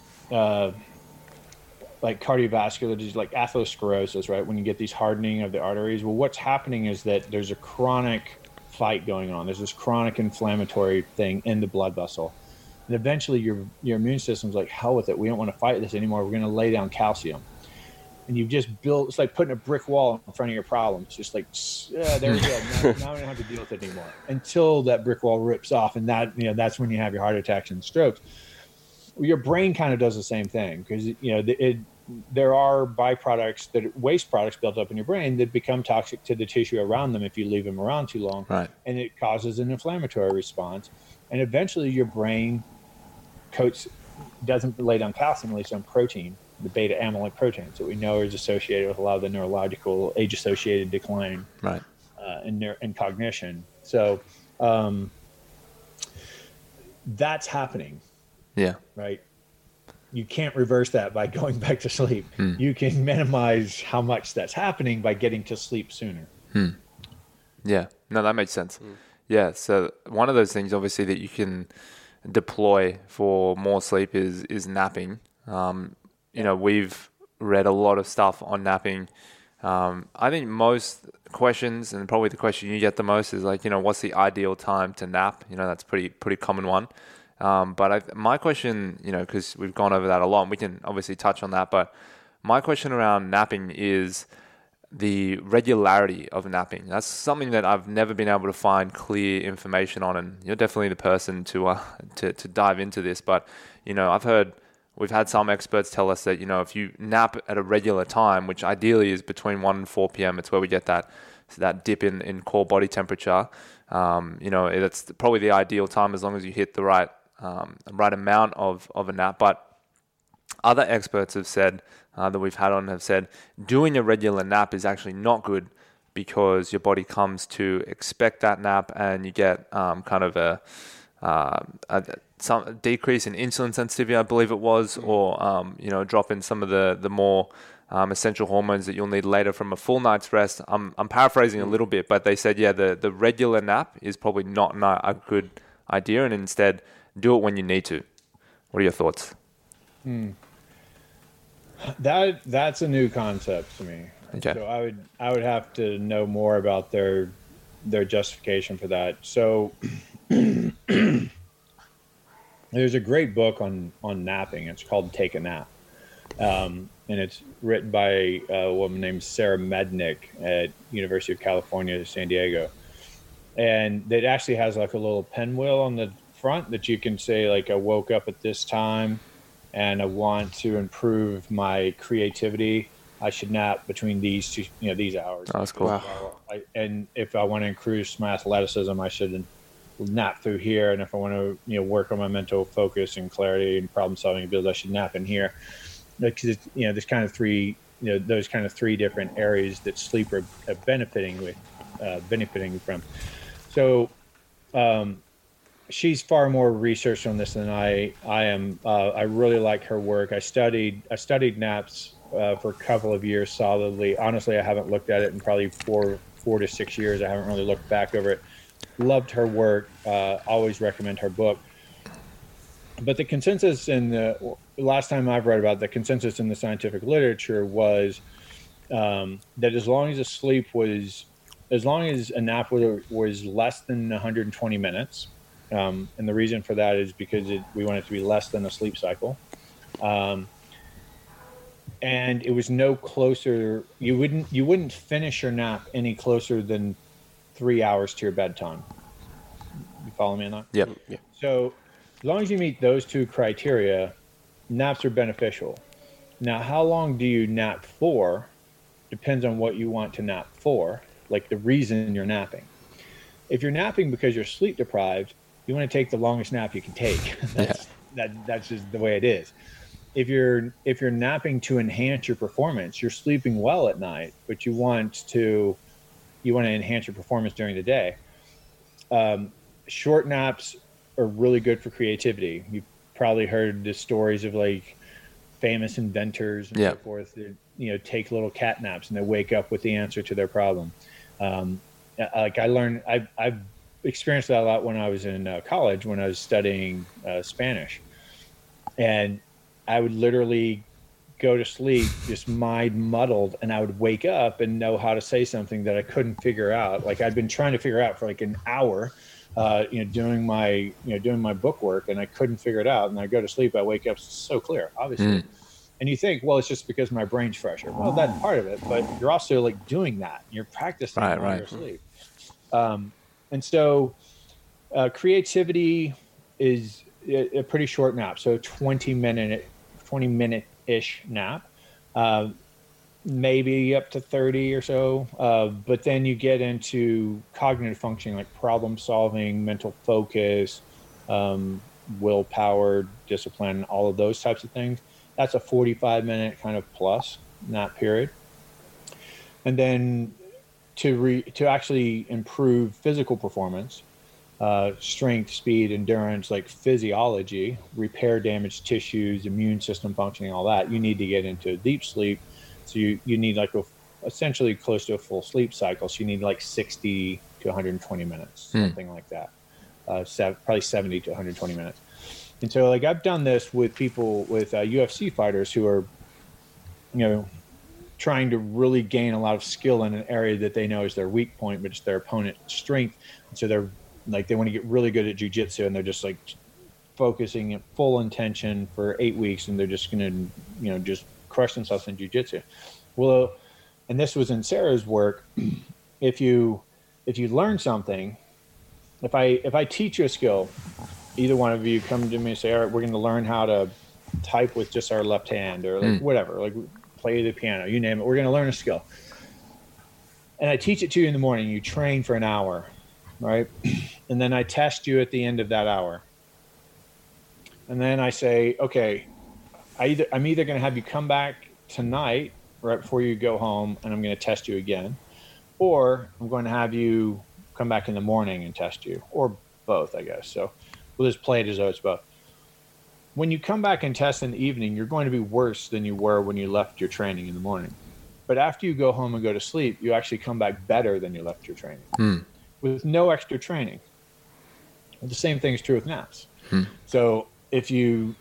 like cardiovascular disease, like atherosclerosis, right? When you get these hardening of the arteries, well, what's happening is that there's a chronic fight going on. There's this chronic inflammatory thing in the blood vessel. And eventually your immune system's like, hell with it. We don't want to fight this anymore. We're going to lay down calcium. And you've just built, it's like putting a brick wall in front of your problem. It's just like, there we go. Now we don't have to deal with it anymore, until that brick wall rips off. And that's when you have your heart attacks and strokes. Your brain kind of does the same thing, because there are byproducts, waste products built up in your brain that become toxic to the tissue around them if you leave them around too long. Right. And it causes an inflammatory response. And eventually your brain doesn't lay down calcium, it lays down protein, the beta amyloid proteins that we know is associated with a lot of the neurological age-associated decline, right, in cognition. So that's happening. Yeah. Right. You can't reverse that by going back to sleep. You can minimize how much that's happening by getting to sleep sooner. Yeah. No, that makes sense. Yeah. So one of those things, obviously, that you can deploy for more sleep is napping. We've read a lot of stuff on napping. I think most questions, and probably the question you get the most, is like, what's the ideal time to nap? That's pretty common one. But my question, because we've gone over that a lot, and we can obviously touch on that, but my question around napping is the regularity of napping. That's something that I've never been able to find clear information on, and you're definitely the person to dive into this. But, we've had some experts tell us that, if you nap at a regular time, which ideally is between 1 and 4 p.m., it's where we get that dip in core body temperature. That's probably the ideal time, as long as you hit the right amount of a nap. But other experts have said, that we've had on, have said doing a regular nap is actually not good, because your body comes to expect that nap, and you get kind of some decrease in insulin sensitivity, I believe it was, or drop in some of the more essential hormones that you'll need later from a full night's rest. I'm paraphrasing a little bit, but they said, the regular nap is probably not a good idea, and instead do it when you need to. What are your thoughts? That's a new concept to me. Okay. So I would have to know more about their justification for that. So there's a great book on napping. It's called Take a Nap. And it's written by a woman named Sarah Mednick at University of California, San Diego. And it actually has like a little pinwheel on the front that you can say, like, I woke up at this time and I want to improve my creativity I should nap between these two, these hours. That's cool. Wow. And if I want to increase my athleticism, I should nap through here. And if I want to, work on my mental focus and clarity and problem solving abilities, I should nap in here. Because there's kind of three, those kind of three different areas that sleep are benefiting from. So, she's far more researched on this than I am. I really like her work. I studied naps for a couple of years solidly. Honestly, I haven't looked at it in probably four to 6 years. I haven't really looked back over it. Loved her work. Always recommend her book. But the consensus in the last time I've read about it, the consensus in the scientific literature was that as long as a nap was less than 120 minutes, and the reason for that is because we want it to be less than a sleep cycle. And it was no closer. You wouldn't finish your nap any closer than 3 hours to your bedtime. You follow me on that? Yep. Yeah. So as long as you meet those two criteria, naps are beneficial. Now, how long do you nap for depends on what you want to nap for, like the reason you're napping. If you're napping because you're sleep deprived, you want to take the longest nap you can take. That's just the way it is. If you're napping to enhance your performance, you're sleeping well at night, but you want to enhance your performance during the day. Short naps are really good for creativity. You've probably heard the stories of like famous inventors and so forth that, take little cat naps and they wake up with the answer to their problem. I've experienced that a lot when I was in college, when I was studying Spanish, and I would literally go to sleep just mind muddled, and I would wake up and know how to say something that I couldn't figure out. Like I'd been trying to figure out for like an hour, doing my book work, and I couldn't figure it out. And I go to sleep, I wake up so clear, obviously. And you think, well, it's just because my brain's fresher. Well, that's part of it, but you're also like doing that. You're practicing while you're asleep. And so creativity is a pretty short nap. So 20 minute-ish nap, maybe up to 30 or so. But then you get into cognitive functioning, like problem solving, mental focus, willpower, discipline, all of those types of things. That's a 45-minute kind of plus nap period. And then to actually improve physical performance, strength, speed, endurance, like physiology, repair damaged tissues, immune system functioning, all that, you need to get into deep sleep. So you need like essentially close to a full sleep cycle. So you need like 60 to 120 minutes, something like that. Probably 70 to 120 minutes. And so like I've done this with people, with UFC fighters who are, trying to really gain a lot of skill in an area that they know is their weak point, but it's their opponent's strength. And so they're like, they want to get really good at jiu-jitsu, and they're just like focusing at full intention for 8 weeks, and they're just going to, just crush themselves in jiu-jitsu. Well, and this was in Sarah's work. If you learn something, if I teach you a skill, either one of you come to me and say, all right, we're going to learn how to type with just our left hand, or like whatever, like play the piano, you name it. We're going to learn a skill. And I teach it to you in the morning. You train for an hour, right? And then I test you at the end of that hour. And then I say, okay, I'm either going to have you come back tonight right before you go home, and I'm going to test you again, or I'm going to have you come back in the morning and test you, or both, I guess. So we'll just play it as though it's both. When you come back and test in the evening, you're going to be worse than you were when you left your training in the morning. But after you go home and go to sleep, you actually come back better than you left your training with no extra training. The same thing is true with naps. So if we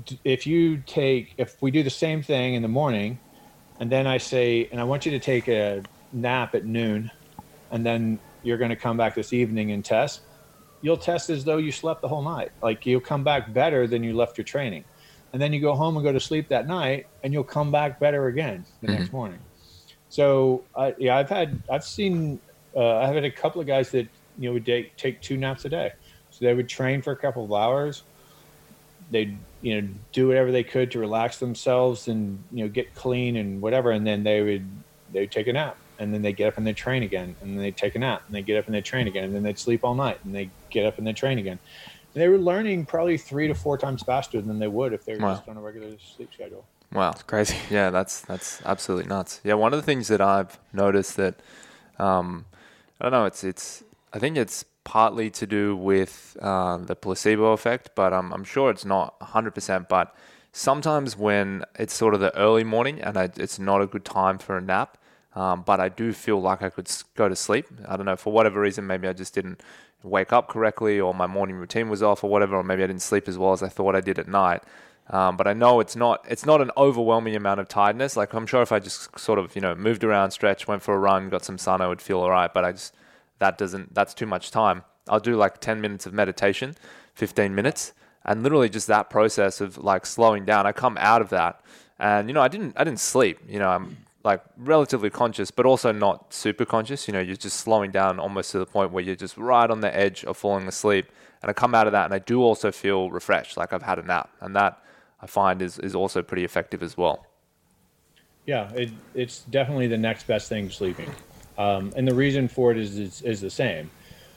do the same thing in the morning, and then I say, and I want you to take a nap at noon, and then you're going to come back this evening and test, you'll test as though you slept the whole night. Like you'll come back better than you left your training. And then you go home and go to sleep that night, and you'll come back better again the next morning. So I've had a couple of guys that would take 2 naps a day. So they would train for a couple of hours, they'd, do whatever they could to relax themselves and, get clean and whatever. And then they'd take a nap, and then they get up and they train again, and then they take a nap and they get up and they train again, and then they'd sleep all night and they get up and they train again. And they were learning probably 3 to 4 times faster than they would if they were just on a regular sleep schedule. Wow. It's crazy. Yeah, that's absolutely nuts. Yeah, one of the things that I've noticed that, I don't know, I think it's partly to do with the placebo effect, but I'm sure it's not 100%. But sometimes when it's sort of the early morning and it's not a good time for a nap, but I do feel like I could go to sleep. I don't know, for whatever reason, maybe I just didn't wake up correctly, or my morning routine was off or whatever, or maybe I didn't sleep as well as I thought I did at night. But I know it's not an overwhelming amount of tiredness. Like, I'm sure if I just sort of, moved around, stretched, went for a run, got some sun, I would feel all right. But that's too much time. I'll do like 10 minutes of meditation, 15 minutes, and literally just that process of like slowing down. I come out of that, and I didn't sleep. I'm like relatively conscious, but also not super conscious. You're just slowing down almost to the point where you're just right on the edge of falling asleep. And I come out of that, and I do also feel refreshed, like I've had a nap, and that I find is also pretty effective as well. Yeah, it's definitely the next best thing to sleeping. And the reason for it is the same.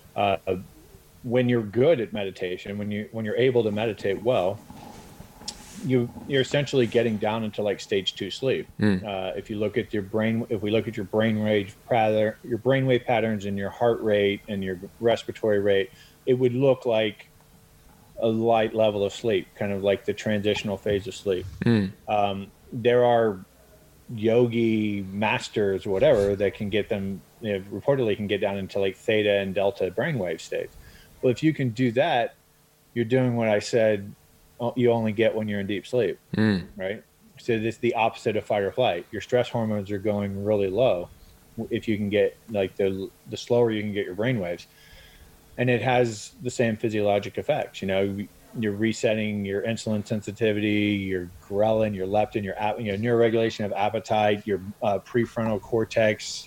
When you're good at meditation, when you're able to meditate well, you're essentially getting down into like stage 2 sleep. If we look at your brainwave patterns and your heart rate and your respiratory rate, it would look like a light level of sleep, kind of like the transitional phase of sleep. There are yogi masters or whatever that can get them, reportedly can get down into like theta and delta brainwave states. Well, if you can do that, you're doing what I said you only get when you're in deep sleep, right? So it's the opposite of fight or flight. Your stress hormones are going really low if you can get like the slower you can get your brainwaves. And it has the same physiologic effects. You're resetting your insulin sensitivity, your ghrelin, your leptin, your neuroregulation of appetite, your prefrontal cortex.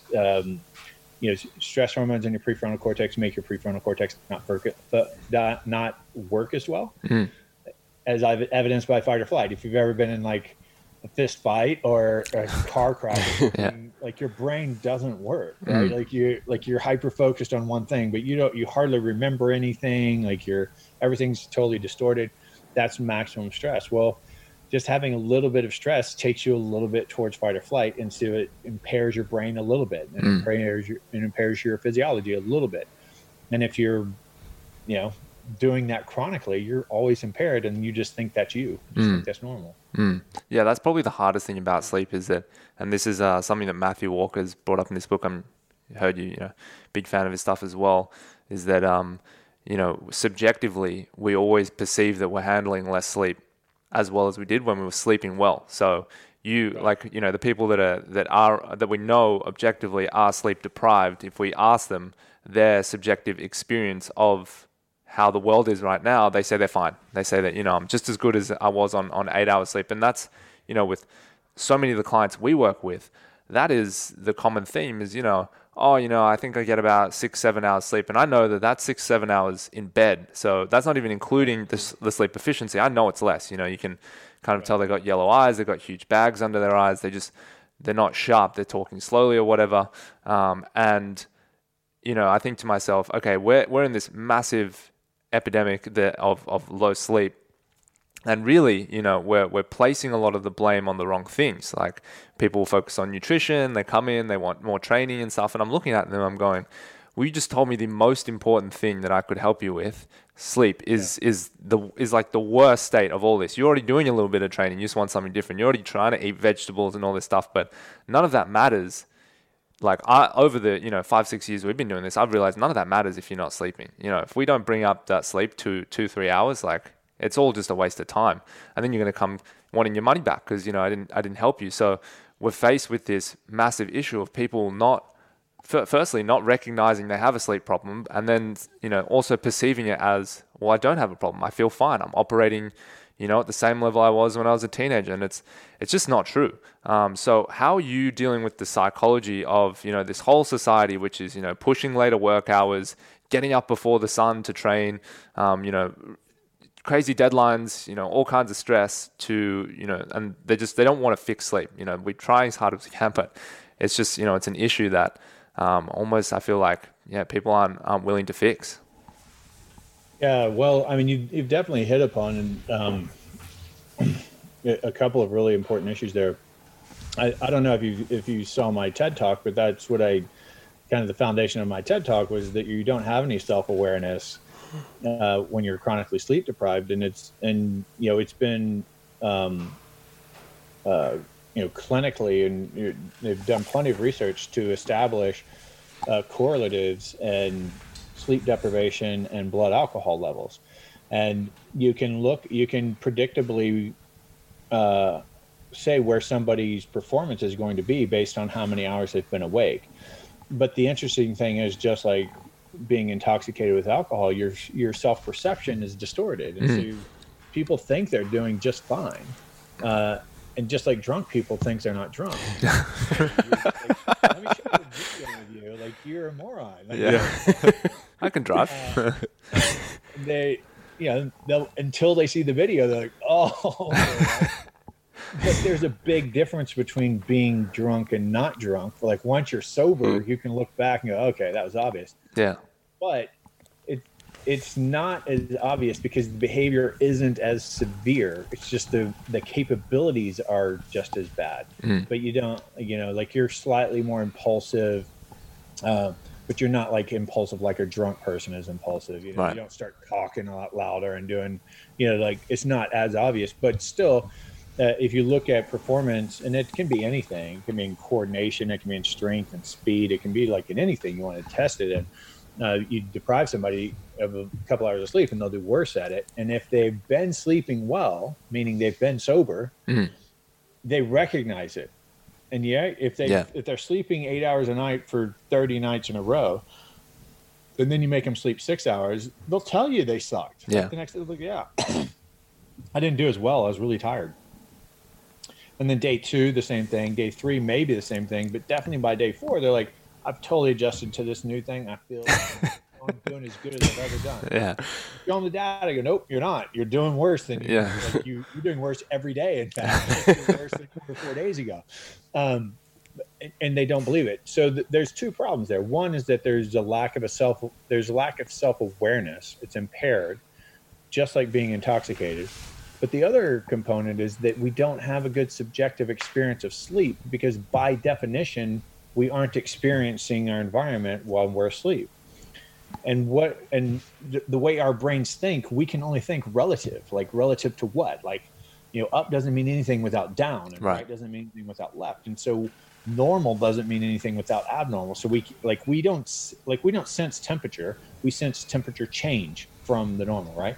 Stress hormones in your prefrontal cortex make your prefrontal cortex not work as well, as I've evidenced by fight or flight. If you've ever been in like a fist fight or a car crash, like your brain doesn't work, right? Like you're hyper focused on one thing, but you hardly remember anything. Like everything's totally distorted. That's maximum stress. Well, just having a little bit of stress takes you a little bit towards fight or flight, and so it impairs your brain a little bit, and impairs your physiology a little bit. And if you're, doing that chronically, you're always impaired, and you just think that's you. You just think that's normal. Yeah, that's probably the hardest thing about sleep is that, and this is something that Matthew Walker's brought up in this book. Heard big fan of his stuff as well, is that, subjectively, we always perceive that we're handling less sleep as well as we did when we were sleeping well. So the people that we know objectively are sleep deprived, if we ask them their subjective experience of how the world is right now, they say they're fine. They say that, I'm just as good as I was on 8 hours sleep. And that's, with so many of the clients we work with, that is the common theme is, I think I get about 6-7 hours sleep. And I know that that's 6-7 hours in bed. So that's not even including the sleep efficiency. I know it's less. You can kind of tell they got yellow eyes. They got huge bags under their eyes. They're not sharp. They're talking slowly or whatever. And I think to myself, okay, we're in this massive epidemic of low sleep. And really, we're placing a lot of the blame on the wrong things. Like people focus on nutrition, they come in, they want more training and stuff. And I'm looking at them, I'm going, well, you just told me the most important thing that I could help you with, sleep, is like the worst state of all this. You're already doing a little bit of training, you just want something different. You're already trying to eat vegetables and all this stuff, but none of that matters. Like over the 5-6 years we've been doing this, I've realized none of that matters if you're not sleeping. If we don't bring up that sleep to 2-3 hours, like it's all just a waste of time. And then you're going to come wanting your money back because I didn't help you. So we're faced with this massive issue of people firstly not recognizing they have a sleep problem, and then also perceiving it as, well, I don't have a problem. I feel fine. I'm operating at the same level I was when I was a teenager, and it's just not true. So how are you dealing with the psychology of, this whole society, which is, pushing later work hours, getting up before the sun to train, crazy deadlines, all kinds of stress to, and they don't want to fix sleep. We try as hard as we can, but it's just, it's an issue that almost I feel like, people aren't willing to fix. Yeah, well, I mean, you've definitely hit upon a couple of really important issues there. I don't know if you saw my TED Talk, but that's what kind of the foundation of my TED Talk was that you don't have any self-awareness when you're chronically sleep deprived, and it's been clinically, and they've done plenty of research to establish correlatives and sleep deprivation and blood alcohol levels, and you can predictably say where somebody's performance is going to be based on how many hours they've been awake. But the interesting thing is, just like being intoxicated with alcohol, your self-perception is distorted. And so people think they're doing just fine. And just like drunk people think they're not drunk. Let me show a video of you. Like, you're a moron. I can drive. They'll until they see the video, they're like, oh. But there's a big difference between being drunk and not drunk. Like, once you're sober, you can look back and go, okay, that was obvious. Yeah. But it's not as obvious because the behavior isn't as severe. It's just the capabilities are just as bad. But you don't, like, you're slightly more impulsive, but you're not like impulsive like a drunk person is impulsive. Right. You don't start talking a lot louder and doing, like, it's not as obvious. But still, if you look at performance, and it can be anything, it can be in coordination, it can be in strength and speed, it can be like in anything you want to test it in. You deprive somebody of a couple hours of sleep and they'll do worse at it. And if they've been sleeping well, meaning they've been sober, they recognize it. And if they're sleeping 8 hours a night for 30 nights in a row, and then you make them sleep 6 hours, they'll tell you they sucked. Yeah. Like the next day, they'll look, I didn't do as well. I was really tired. And then day 2, the same thing. Day 3, maybe the same thing. But definitely by day 4, they're like, I've totally adjusted to this new thing. I feel like I'm doing as good as I've ever done. Yeah. Show them the data. I go, nope, you're not. You're doing worse than you. Yeah. Like you're doing worse every day. In fact, you're doing worse than 3 or 4 days ago. And they don't believe it. So there's 2 problems there. One is that there's a lack of self-awareness. It's impaired, just like being intoxicated. But the other component is that we don't have a good subjective experience of sleep because by definition, we aren't experiencing our environment while we're asleep. And the way our brains think, we can only think relative to what? Like, up doesn't mean anything without down, and right doesn't mean anything without left. And so normal doesn't mean anything without abnormal. So we don't sense temperature. We sense temperature change from the normal, right?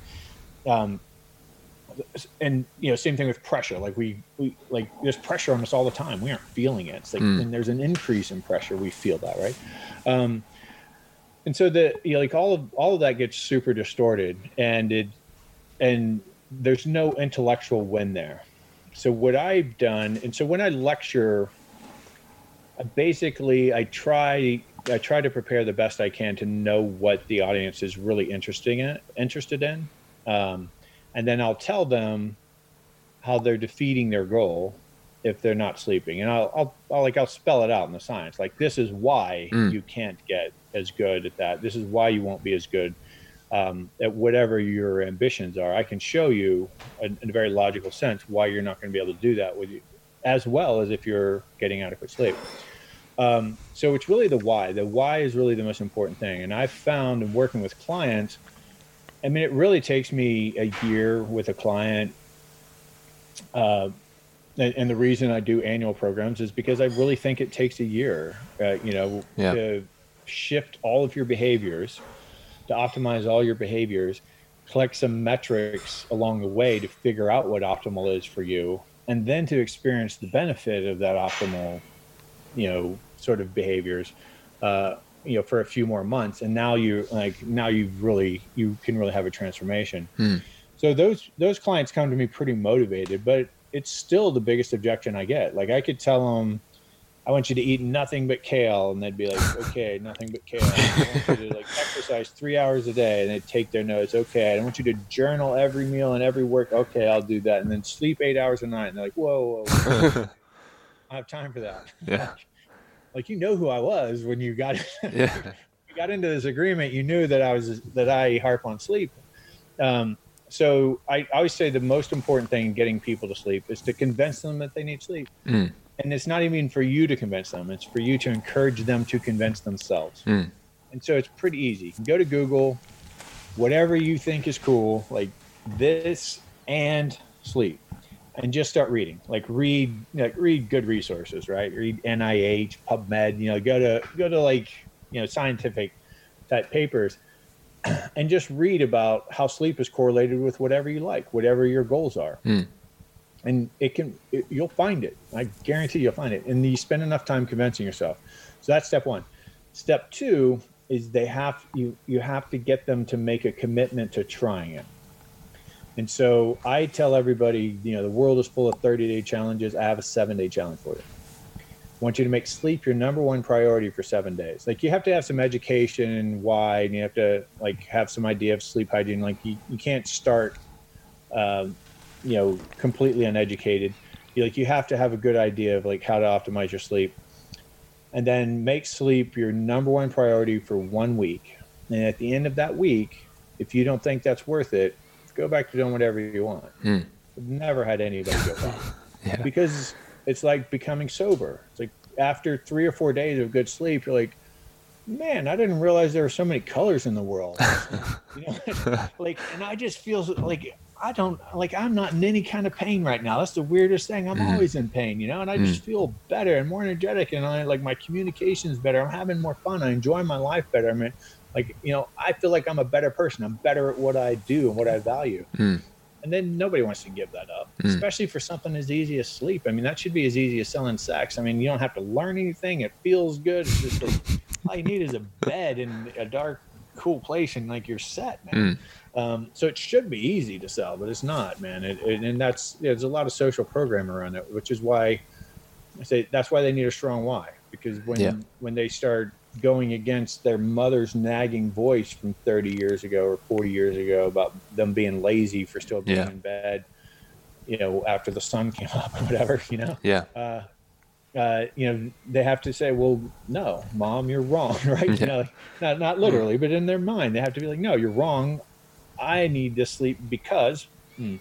And same thing with pressure. Like we there's pressure on us all the time. We aren't feeling it. It's like when there's an increase in pressure, we feel that, right? And so all of that gets super distorted, and there's no intellectual win there. So what I've done, and so when I lecture, basically I try to prepare the best I can to know what the audience is really interested in. And then I'll tell them how they're defeating their goal if they're not sleeping. And I'll spell it out in the science. Like, this is why you can't get as good at that. This is why you won't be as good at whatever your ambitions are. I can show you in a very logical sense why you're not going to be able to do that with you, as well as if you're getting adequate sleep. So it's really the why. The why is really the most important thing. And I've found in working with clients, I mean, it really takes me a year with a client. And the reason I do annual programs is because I really think it takes a year, to shift all of your behaviors, to optimize all your behaviors, collect some metrics along the way to figure out what optimal is for you, and then to experience the benefit of that optimal, sort of behaviors, for a few more months. And now you can really have a transformation. So those clients come to me pretty motivated, but it's still the biggest objection I get. Like, I could tell them, I want you to eat nothing but kale. And they'd be like, okay, nothing but kale. I want you to like exercise 3 hours a day. And they'd take their notes. Okay. I want you to journal every meal and every work. Okay, I'll do that. And then sleep 8 hours a night. And they're like, whoa. I have time for that. Yeah. Like, you know who I was when you got Yeah. you got into this agreement. You knew that I harp on sleep. So I always say the most important thing in getting people to sleep is to convince them that they need sleep. And it's not even for you to convince them. It's for you to encourage them to convince themselves. And so it's pretty easy. You can go to Google, whatever you think is cool, like this and sleep, and just start reading. Like read good resources, right? Read NIH, PubMed, go to like, scientific type papers, and just read about how sleep is correlated with whatever you like, whatever your goals are. And you'll find it. I guarantee you'll find it. And you spend enough time convincing yourself. So that's step one. Step two is you have to get them to make a commitment to trying it. And so I tell everybody, the world is full of 30-day challenges. I have a 7-day challenge for you. I want you to make sleep your number one priority for 7 days. Like, you have to have some education and why, and you have to like have some idea of sleep hygiene. Like you can't start, completely uneducated. You have to have a good idea of like how to optimize your sleep, and then make sleep your number one priority for 1 week. And at the end of that week, if you don't think that's worth it, go back to doing whatever you want. I've never had anybody go back because it's like becoming sober. It's like after 3 or 4 days of good sleep, you're like, man, I didn't realize there were so many colors in the world. And I just feel like I'm not in any kind of pain right now. That's the weirdest thing. I'm always in pain, and I just feel better and more energetic, and my communication is better. I'm having more fun. I enjoy my life better. I mean, I feel like I'm a better person. I'm better at what I do and what I value. And then nobody wants to give that up, especially for something as easy as sleep. I mean, that should be as easy as selling sex. I mean, you don't have to learn anything. It feels good. It's just like, all you need is a bed in a dark, cool place, and like you're set, man. So it should be easy to sell, but it's not, man. And there's a lot of social programming around it, which is why I say that's why they need a strong why. Because when they start going against their mother's nagging voice from 30 years ago or 40 years ago about them being lazy for still being in bed, after the sun came up or whatever, they have to say, well, no, Mom, you're wrong, right? Not literally, but in their mind, they have to be like, no, you're wrong. I need to sleep because. And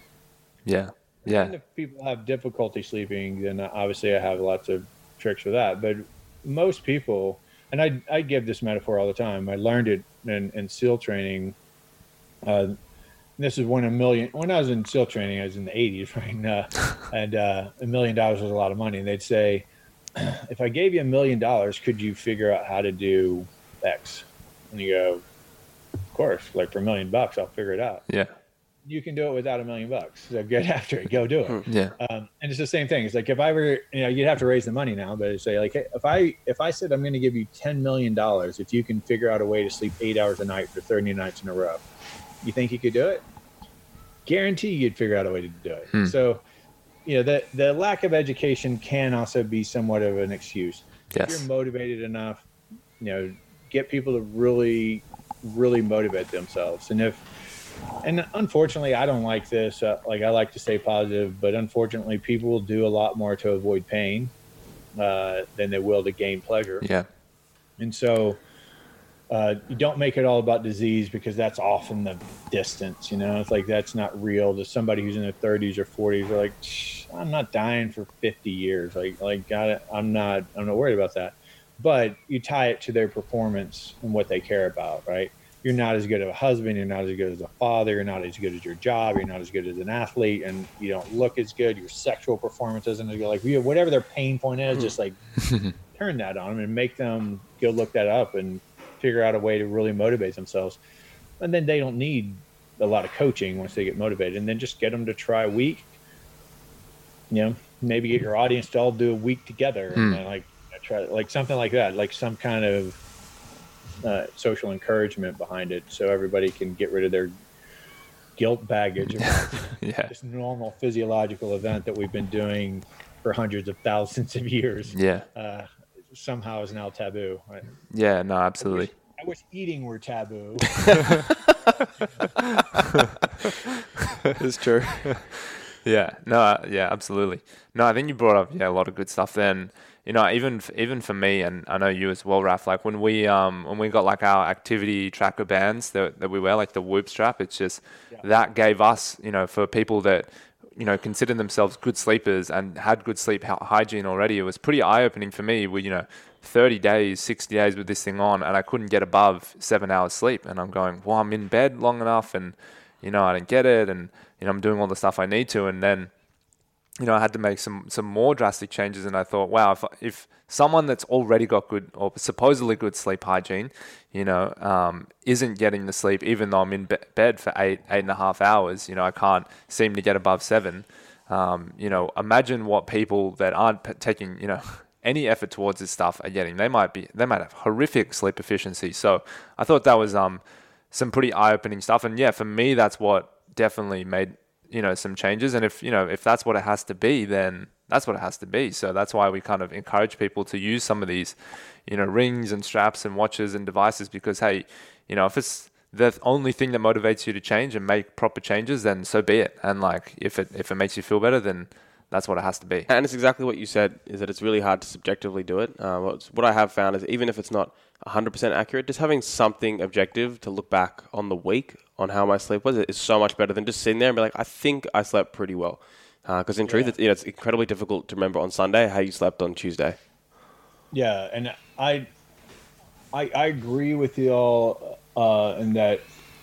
if people have difficulty sleeping, then obviously I have lots of tricks for that. But most people, and I give this metaphor all the time. I learned it in SEAL training. This is when I was in SEAL training, I was in the 80s, right? And $1 million was a lot of money. And they'd say, if I gave you $1 million, could you figure out how to do X? And you go, of course, like for $1 million, I'll figure it out. Yeah. You can do it without $1 million. So get after it, go do it. And it's the same thing. It's like, if I were, you'd have to raise the money now, but I'd say like, hey, if I said, I'm going to give you $10 million, if you can figure out a way to sleep 8 hours a night for 30 nights in a row, you think you could do it? Guarantee you'd figure out a way to do it. So, the lack of education can also be somewhat of an excuse. If you're motivated enough, get people to really, really motivate themselves. And unfortunately, I don't like this. I like to stay positive, but unfortunately, people will do a lot more to avoid pain than they will to gain pleasure. Yeah. And so you don't make it all about disease, because that's off in the distance. It's like, that's not real. To somebody who's in their 30s or 40s, they're like, I'm not dying for 50 years. I'm not worried about that. But you tie it to their performance and what they care about, right? You're not as good of a husband. You're not as good as a father. You're not as good as your job. You're not as good as an athlete, and you don't look as good. Your sexual performance isn't as good. Like, whatever their pain point is, just like turn that on them and make them go look that up and figure out a way to really motivate themselves. And then they don't need a lot of coaching once they get motivated. And then just get them to try a week. Maybe get your audience to all do a week together, and then try like something like that, like some kind of social encouragement behind it, so everybody can get rid of their guilt baggage about this normal physiological event that we've been doing for hundreds of thousands of years, Yeah. somehow is now taboo. Right? Yeah. No, absolutely. I wish eating were taboo. It's true. Yeah, no, yeah, absolutely. No, I think you brought up a lot of good stuff. Then even for me, and I know you as well, Raf. Like when we got like our activity tracker bands that we wear, like the Whoop strap, it's just that gave us for people that consider themselves good sleepers and had good sleep hygiene already. It was pretty eye opening for me. We 30 days, 60 days with this thing on, and I couldn't get above 7 hours sleep, and I'm going, well, I'm in bed long enough, and I didn't get it, and I'm doing all the stuff I need to, and then I had to make some more drastic changes, and I thought, wow, if someone that's already got good or supposedly good sleep hygiene, isn't getting the sleep, even though I'm in bed for 8.5 hours, I can't seem to get above 7. Imagine what people that aren't taking, any effort towards this stuff are getting. They might have horrific sleep efficiency. So I thought that was some pretty eye-opening stuff, and for me, that's what definitely made some changes. And if that's what it has to be, then that's what it has to be. So that's why we kind of encourage people to use some of these rings and straps and watches and devices, because hey, if it's the only thing that motivates you to change and make proper changes, then so be it. And like if it makes you feel better, then that's what it has to be. And it's exactly what you said, is that it's really hard to subjectively do it. What I have found is, even if it's not 100% accurate, just having something objective to look back on the week on how my sleep was is so much better than just sitting there and be like, I think I slept pretty well. Because in truth, it's incredibly difficult to remember on Sunday how you slept on Tuesday. Yeah, and I agree with you all in that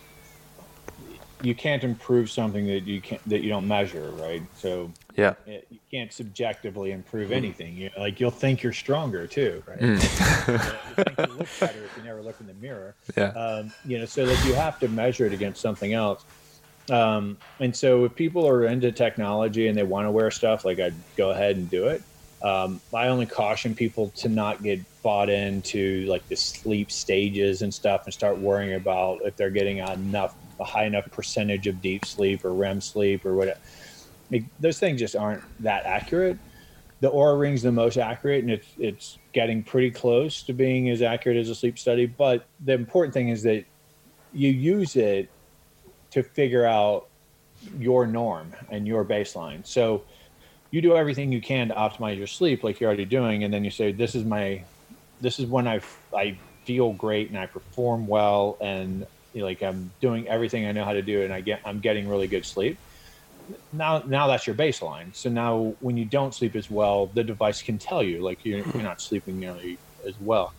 you can't improve something that you don't measure, right? So you can't subjectively improve anything. You'll think you're stronger too, right? You think you look better if you never look in the mirror. So that you have to measure it against something else. And so if people are into technology and they want to wear stuff, like, I'd go ahead and do it. I only caution people to not get bought into like the sleep stages and stuff and start worrying about if they're getting a high enough percentage of deep sleep or REM sleep or whatever. Those things just aren't that accurate. The Oura Ring's the most accurate, and it's getting pretty close to being as accurate as a sleep study. But the important thing is that you use it to figure out your norm and your baseline. So you do everything you can to optimize your sleep, like you're already doing, and then you say, this is when I feel great and I perform well, and like I'm doing everything I know how to do, and I'm getting really good sleep. Now that's your baseline. So now when you don't sleep as well, the device can tell you like you're not sleeping nearly as well.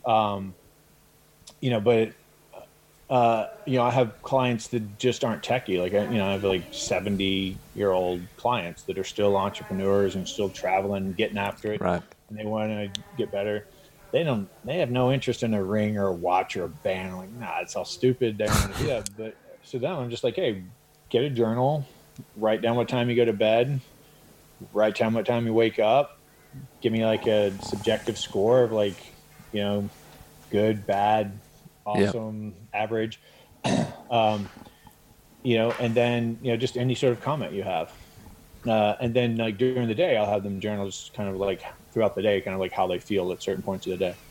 I have clients that just aren't techie. Like, I have like 70-year-old clients that are still entrepreneurs and still traveling, getting after it. Right. And they want to get better. They have no interest in a ring or a watch or a band. I'm like, nah, it's all stupid. They don't want to do that. But so then I'm just like, hey, get a journal, write down what time you go to bed, write down what time you wake up, give me like a subjective score of like, good, bad, awesome, average, and then, just any sort of comment you have. And then like during the day, I'll have them journal just kind of like throughout the day, kind of like how they feel at certain points of the day.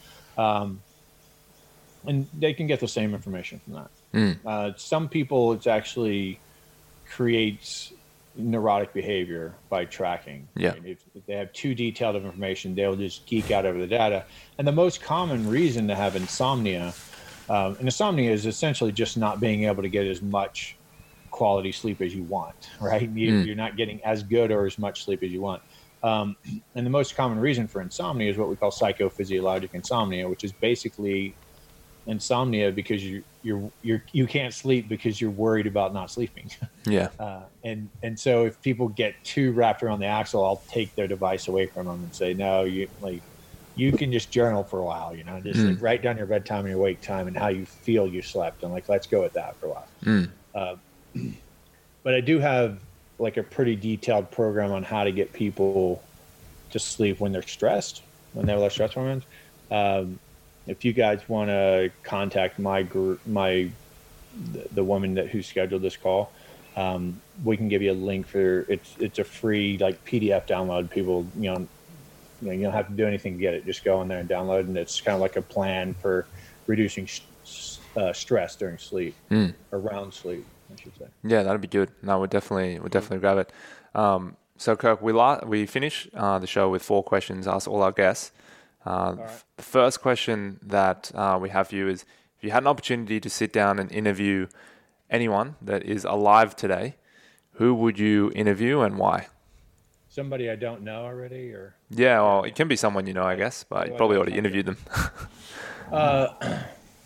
And they can get the same information from that. Some people, it's actually creates neurotic behavior by tracking. Yeah. Right? If they have too detailed of information, they'll just geek out over the data. And the most common reason to have insomnia, and insomnia is essentially just not being able to get as much quality sleep as you want, right? You're not getting as good or as much sleep as you want. And the most common reason for insomnia is what we call psychophysiologic insomnia, which is basically insomnia because you can't sleep because you're worried about not sleeping. Yeah. And so if people get too wrapped around the axle, I'll take their device away from them and say, no, you can just journal for a while, just like write down your bedtime and your wake time and how you feel you slept. And like, let's go with that for a while. But I do have like a pretty detailed program on how to get people to sleep when they're stressed, when they have less stress hormones. If you guys want to contact my group, the woman who scheduled this call, we can give you a link for it's a free like PDF download. People, you don't have to do anything to get it. Just go in there and download, and it's kind of like a plan for reducing stress during sleep or around sleep, I should say. Yeah, that'd be good. No, we'll definitely grab it. So Kirk, we finish the show with 4 questions asked all our guests. Right. The first question that we have for you is, if you had an opportunity to sit down and interview anyone that is alive today, who would you interview and why? Somebody I don't know already, or yeah, well, it can be someone you know, I guess, but you probably already interviewed them. I'd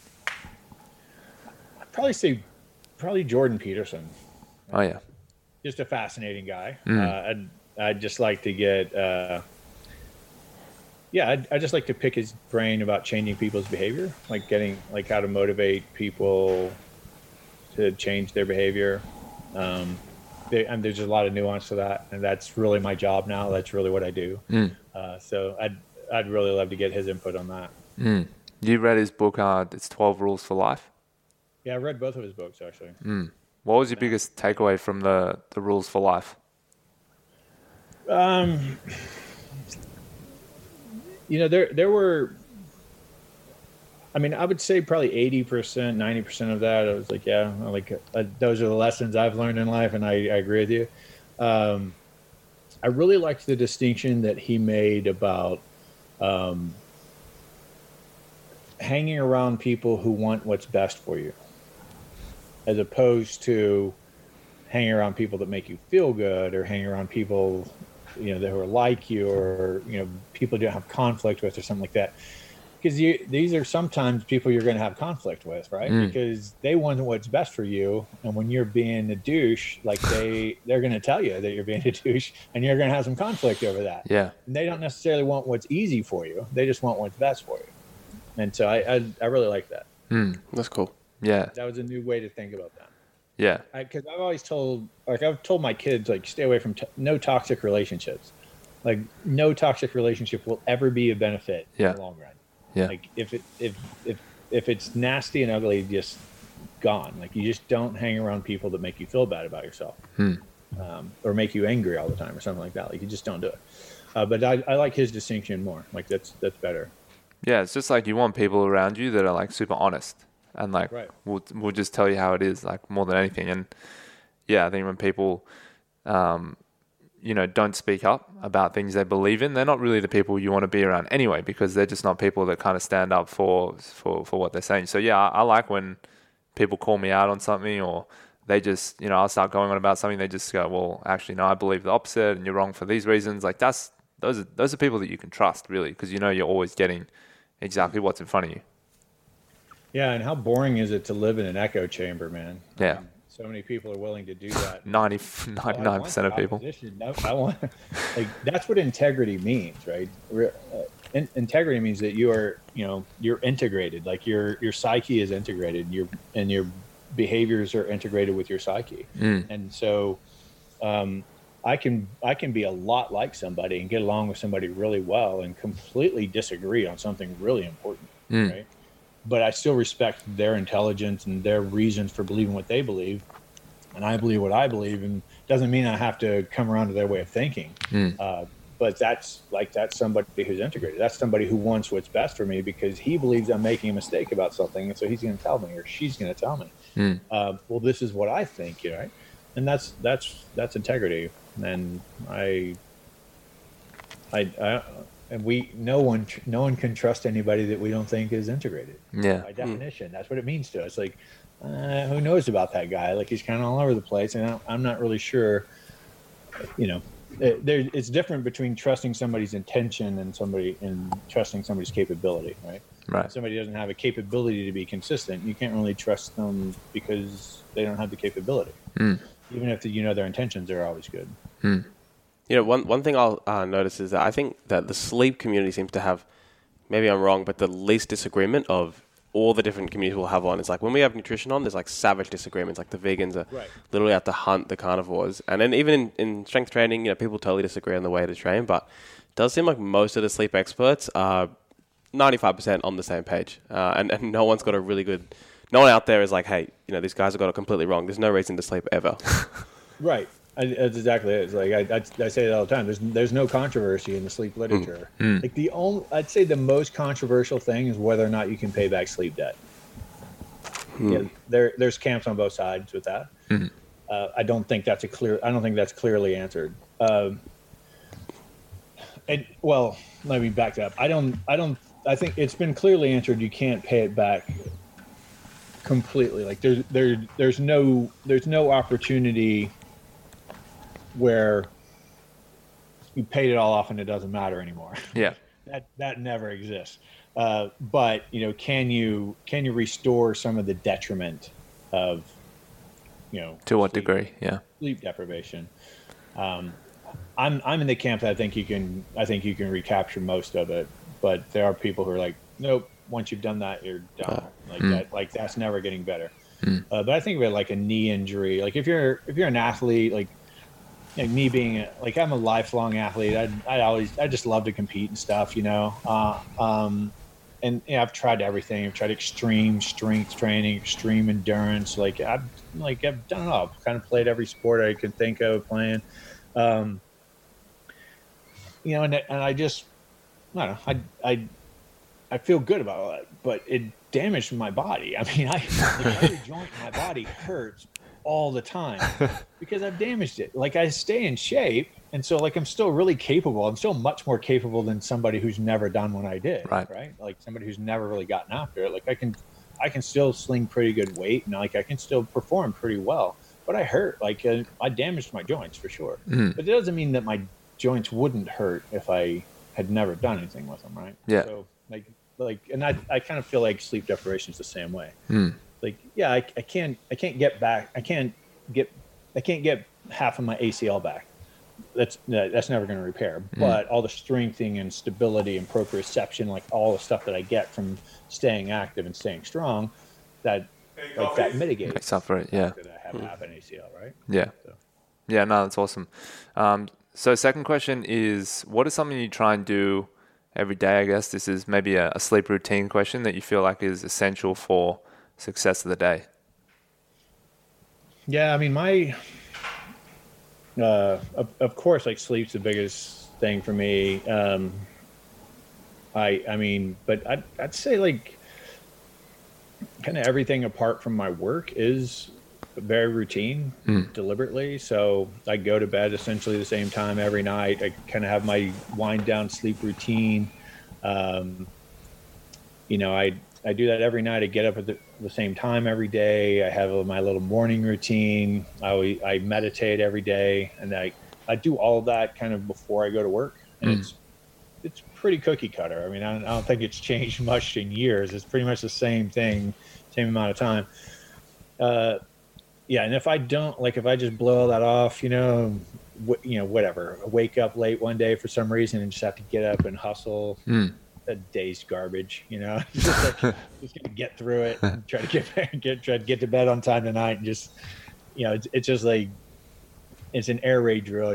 probably say Jordan Peterson. Oh yeah, just a fascinating guy. I'd just like to get I'd just like to pick his brain about changing people's behavior, like how to motivate people to change their behavior. And there's a lot of nuance to that, and that's really my job now. That's really what I do. So I'd really love to get his input on that. You read his book, it's 12 Rules for Life? Yeah, I read both of his books, actually. What was your biggest takeaway from the Rules for Life? There were, I would say probably 80%, 90% of that. I was like, yeah, those are the lessons I've learned in life, and I agree with you. I really liked the distinction that he made about hanging around people who want what's best for you, as opposed to hanging around people that make you feel good, or hanging around people, that are like you, or, people you don't have conflict with or something like that. Because these are sometimes people you're going to have conflict with, right? Because they want what's best for you. And when you're being a douche, like they're going to tell you that you're being a douche, and you're going to have some conflict over that. Yeah. And they don't necessarily want what's easy for you. They just want what's best for you. And so I really like that. That's cool. Yeah. That was a new way to think about that. Yeah. Because I've always told my kids, stay away from no toxic relationships. Like, no toxic relationship will ever be a benefit in the long run. Yeah. Like, if it's nasty and ugly, just gone. Like, you just don't hang around people that make you feel bad about yourself, or make you angry all the time, or something like that. Like, you just don't do it. But I like his distinction more. Like, that's better. Yeah, it's just like you want people around you that are like super honest, and like we'll just tell you how it is, like, more than anything. And yeah, I think when people don't speak up about things they believe in, they're not really the people you want to be around anyway, because they're just not people that kind of stand up for what they're saying. So yeah, I like when people call me out on something, or they just, I'll start going on about something, they just go, well, actually, no, I believe the opposite, and you're wrong for these reasons. Like, those are people that you can trust, really, because you're always getting exactly what's in front of you. Yeah, and how boring is it to live in an echo chamber, man? Yeah. So many people are willing to do that. 99% of people. No, I want, that's what integrity means, right? Integrity means that you're integrated. Like, your psyche is integrated, and your behaviors are integrated with your psyche. And so, I can be a lot like somebody and get along with somebody really well, and completely disagree on something really important, right? But I still respect their intelligence and their reasons for believing what they believe, and I believe what I believe, and doesn't mean I have to come around to their way of thinking. But that's somebody who's integrated. That's somebody who wants what's best for me, because he believes I'm making a mistake about something, and so he's going to tell me, or she's going to tell me, well, this is what I think, right? And that's integrity. And no one can trust anybody that we don't think is integrated. Yeah. By definition, that's what it means to us. Like, who knows about that guy? Like, he's kind of all over the place, and I'm not really sure. It's different between trusting somebody's intention and trusting somebody's capability, right? Right. If somebody doesn't have a capability to be consistent, you can't really trust them because they don't have the capability. Even if their intentions are always good. One thing I'll notice is that I think that the sleep community seems to have, maybe I'm wrong, but the least disagreement of all the different communities we'll have on. It's like when we have nutrition on, there's like savage disagreements. Like the vegans are literally out to hunt the carnivores. And then even in strength training, people totally disagree on the way to train. But it does seem like most of the sleep experts are 95% on the same page. And no one's got a really good no one out there is like, hey, these guys have got it completely wrong. There's no reason to sleep ever. Right. That's exactly it. It's like I say it all the time. There's no controversy in the sleep literature. Like I'd say the most controversial thing is whether or not you can pay back sleep debt. Yeah, there's camps on both sides with that. I don't think that's clearly answered. Well, let me back that up. I think it's been clearly answered. You can't pay it back completely. Like there's no opportunity where you paid it all off and it doesn't matter anymore. Yeah. That never exists. But can you restore some of the detriment of to what degree? Yeah. Sleep deprivation. I'm in the camp that I think you can recapture most of it, but there are people who are like, nope, once you've done that, you're done. Like that's never getting better. But I think of it like a knee injury. Like if you're an athlete, like me being I'm a lifelong athlete. I just love to compete and stuff, and I've tried everything. I've tried extreme strength training, extreme endurance. I've done it all. I've kind of played every sport I could think of playing. And I just, I don't know. I feel good about all that, but it damaged my body. I mean, every joint in my body hurts all the time because I've damaged it. I stay in shape, and so I'm still really capable. I'm still much more capable than somebody who's never done what I did. Right? Like somebody who's never really gotten after it. I can still sling pretty good weight, and I can still perform pretty well. But I hurt. I damaged my joints for sure. But it doesn't mean that my joints wouldn't hurt if I had never done anything with them, right? Yeah. So and I kind of feel like sleep deprivation is the same way. I can't get half of my ACL back. That's never going to repair. But all the strengthening and stability and proprioception, all the stuff that I get from staying active and staying strong, that mitigates. Makes up for it. Yeah. That I have half an ACL, right? Yeah. So. Yeah. No, that's awesome. So second question is, what is something you try and do every day? I guess this is maybe a sleep routine question that you feel like is essential for success of the day. Yeah, I mean, of course, sleep's the biggest thing for me. But I'd say kind of everything apart from my work is very routine, deliberately. So I go to bed essentially the same time every night. I kind of have my wind down sleep routine. I do that every night. I get up at the same time every day. I have my little morning routine. I meditate every day, and I do all of that kind of before I go to work. And it's pretty cookie cutter. I mean, I don't think it's changed much in years. It's pretty much the same thing, same amount of time. And if I don't, if I just blow all that off, whatever, I wake up late one day for some reason and just have to get up and hustle. That day's garbage, just gonna get through it and try to get to bed on time tonight, and just, it's just it's an air raid drill,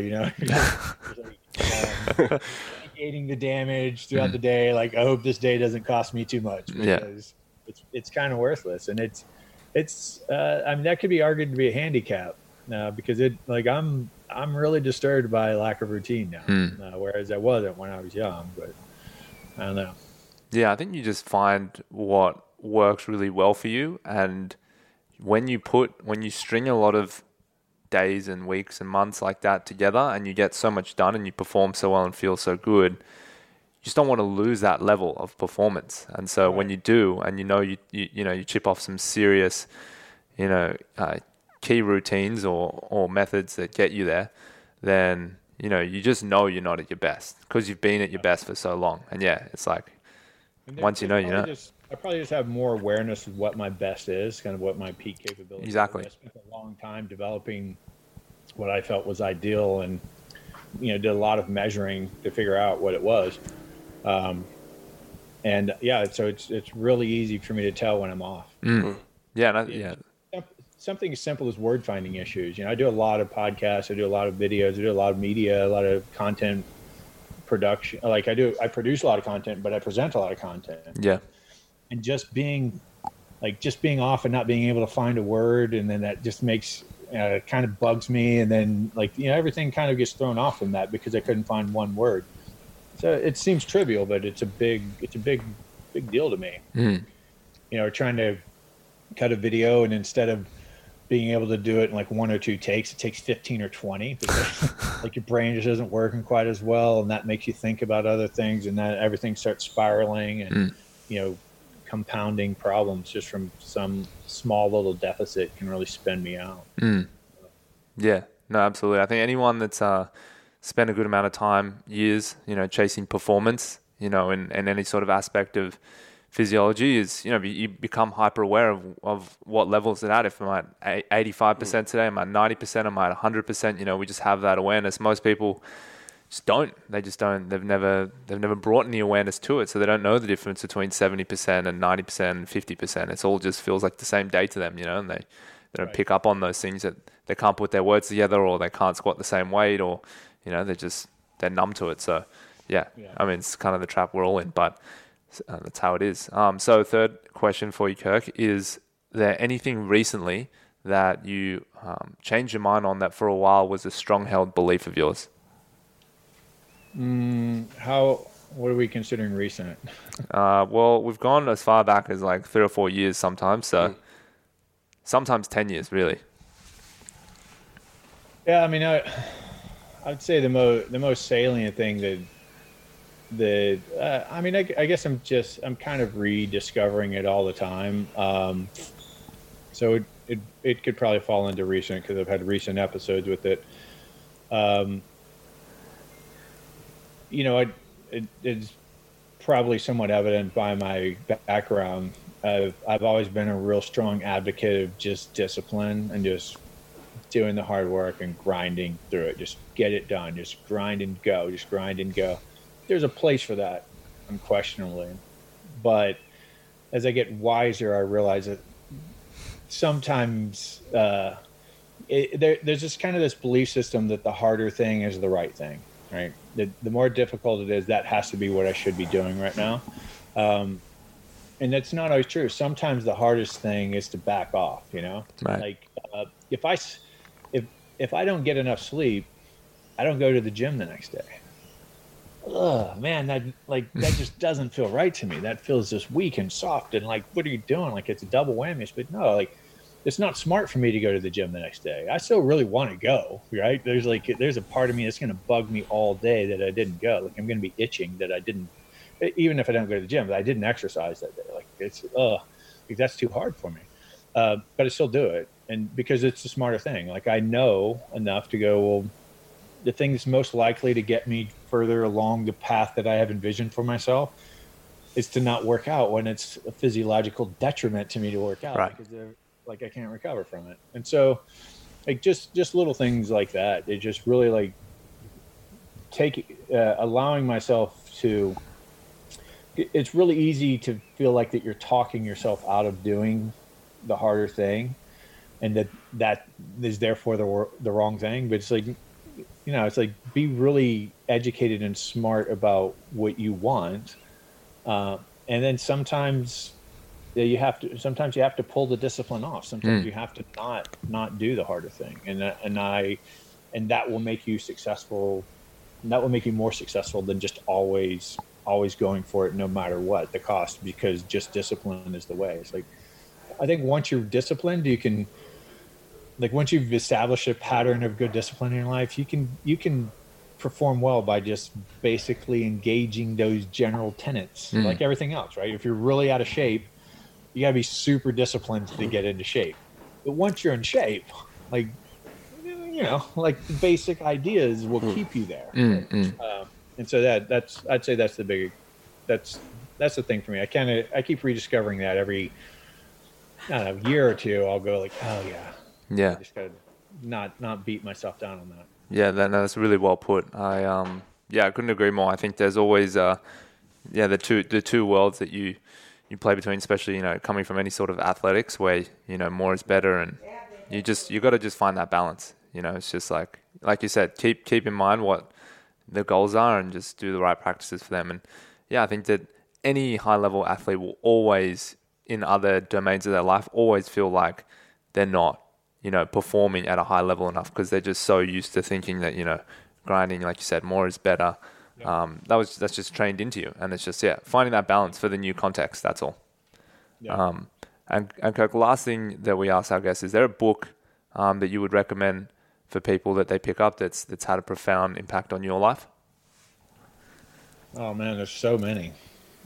mitigating the damage throughout the day. I hope this day doesn't cost me too much, because it's kind of worthless, and it's I mean, that could be argued to be a handicap because I'm really disturbed by lack of routine now, whereas I wasn't when I was young, but. I don't know. Yeah, I think you just find what works really well for you, and when you string a lot of days and weeks and months like that together, and you get so much done and you perform so well and feel so good, you just don't want to lose that level of performance. And so when you do, and you chip off some serious, key routines or methods that get you there, then you just know you're not at your best because you've been at your best for so long. And it's once you know, I probably just have more awareness of what my best is, kind of what my peak capability exactly. is. I spent a long time developing what I felt was ideal, and did a lot of measuring to figure out what it was. So it's really easy for me to tell when I'm off. Something as simple as word finding issues. I do a lot of podcasts, I do a lot of videos, I do a lot of media, a lot of content production. I produce a lot of content, but I present a lot of content. Yeah. And just being like just being off and not being able to find a word, and then that just makes kind of bugs me, and then like everything kind of gets thrown off from that because I couldn't find one word. So it seems trivial, but it's a big deal to me. Trying to cut a video, and instead of being able to do it in like 1 or 2 takes, it takes 15 or 20 because like your brain just isn't working quite as well, and that makes you think about other things, and then everything starts spiraling and compounding problems just from some small little deficit can really spin me out. Yeah, no, absolutely. I think anyone that's spent a good amount of time, years, chasing performance, in any sort of aspect of physiology is, you become hyper aware of what levels it at. If I'm at 85% today, I'm at 90%, I'm at 100%, we just have that awareness. Most people just don't. They just don't. They've never brought any awareness to it, so they don't know the difference between 70% and 90% and 50%. It's all just feels like the same day to them, and they don't pick up on those things, that they can't put their words together, or they can't squat the same weight, or they're numb to it. So yeah. I mean, it's kind of the trap we're all in, but that's how it is. So third question for you, Kirk, is there anything recently that you changed your mind on that for a while was a strong held belief of yours? What are we considering recent? Well, we've gone as far back as like 3 or 4 years sometimes. So sometimes 10 years, really. Yeah, I mean, I'd say the most salient thing I mean, I guess I'm kind of rediscovering it all the time. So it could probably fall into recent because I've had recent episodes with it. It's probably somewhat evident by my background. I've always been a real strong advocate of just discipline and just doing the hard work and grinding through it. Just get it done. Just grind and go. Just grind and go. There's a place for that, unquestionably. But as I get wiser, I realize that sometimes there's just kind of this belief system that the harder thing is the right thing, right? The more difficult it is, that has to be what I should be doing right now. And that's not always true. Sometimes the hardest thing is to back off, Right. Like if I don't get enough sleep, I don't go to the gym the next day. Oh man, that just doesn't feel right to me. That feels just weak and soft and like, what are you doing? Like it's a double whammy. But no, like it's not smart for me to go to the gym the next day. I still really want to go, right? There's a part of me that's going to bug me all day that I didn't go. Like I'm going to be itching that I didn't, even if I don't go to the gym, but I didn't exercise that day. Like it's, like that's too hard for me. But I still do it. And because it's a smarter thing, like I know enough to go, well, the thing that's most likely to get me further along the path that I have envisioned for myself is to not work out when it's a physiological detriment to me to work out, right. Because like I can't recover from it. And so like just little things like that, it just really like allowing myself to, it's really easy to feel like that you're talking yourself out of doing the harder thing, and that is therefore the wrong thing. But it's like, it's like be really educated and smart about what you want, and then sometimes you have to pull the discipline off. Sometimes you have to not do the harder thing, and that will make you successful. And that will make you more successful than just always going for it no matter what the cost, because just discipline is the way. It's like, I think once you're disciplined, you can, like once you've established a pattern of good discipline in your life, you can perform well by just basically engaging those general tenets, like everything else, right? If you're really out of shape, you gotta be super disciplined to get into shape. But once you're in shape, like, like the basic ideas will keep you there. And so I'd say that's that's the thing for me. I keep rediscovering that every, I don't know, year or two. I'll go like, oh yeah. I just gotta not beat myself down on that. Yeah, that's really well put. I couldn't agree more. I think there's always the two worlds that you play between, especially coming from any sort of athletics where more is better, and you got to just find that balance. It's just like you said, keep in mind what the goals are and just do the right practices for them. And I think that any high level athlete will always in other domains of their life always feel like they're not, performing at a high level enough because they're just so used to thinking that, grinding, like you said, more is better. Yeah. That's just trained into you. And it's just, finding that balance for the new context. That's all. Yeah. And Kirk, last thing that we ask our guests, is there a book that you would recommend for people that they pick up that's had a profound impact on your life? Oh man, there's so many.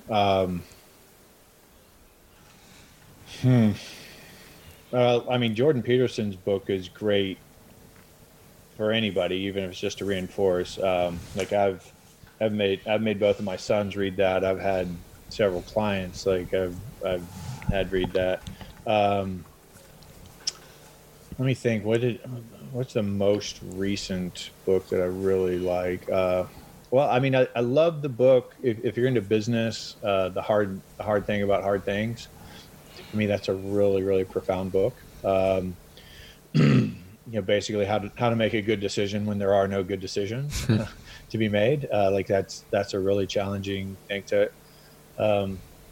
Jordan Peterson's book is great for anybody, even if it's just to reinforce. I've made both of my sons read that. I've had several clients I've had read that. Let me think. What's the most recent book that I really like? I love the book. If you're into business, the hard thing about hard things. To me, that's a really, really profound book. Basically how to make a good decision when there are no good decisions to be made. That's a really challenging thing to. I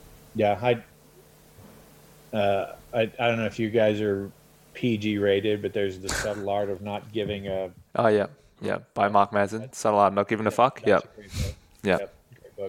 don't know if you guys are PG rated, but there's the subtle art of not giving a. Oh yeah, by Mark Manson. Subtle art of not giving a fuck. Yep. Great book.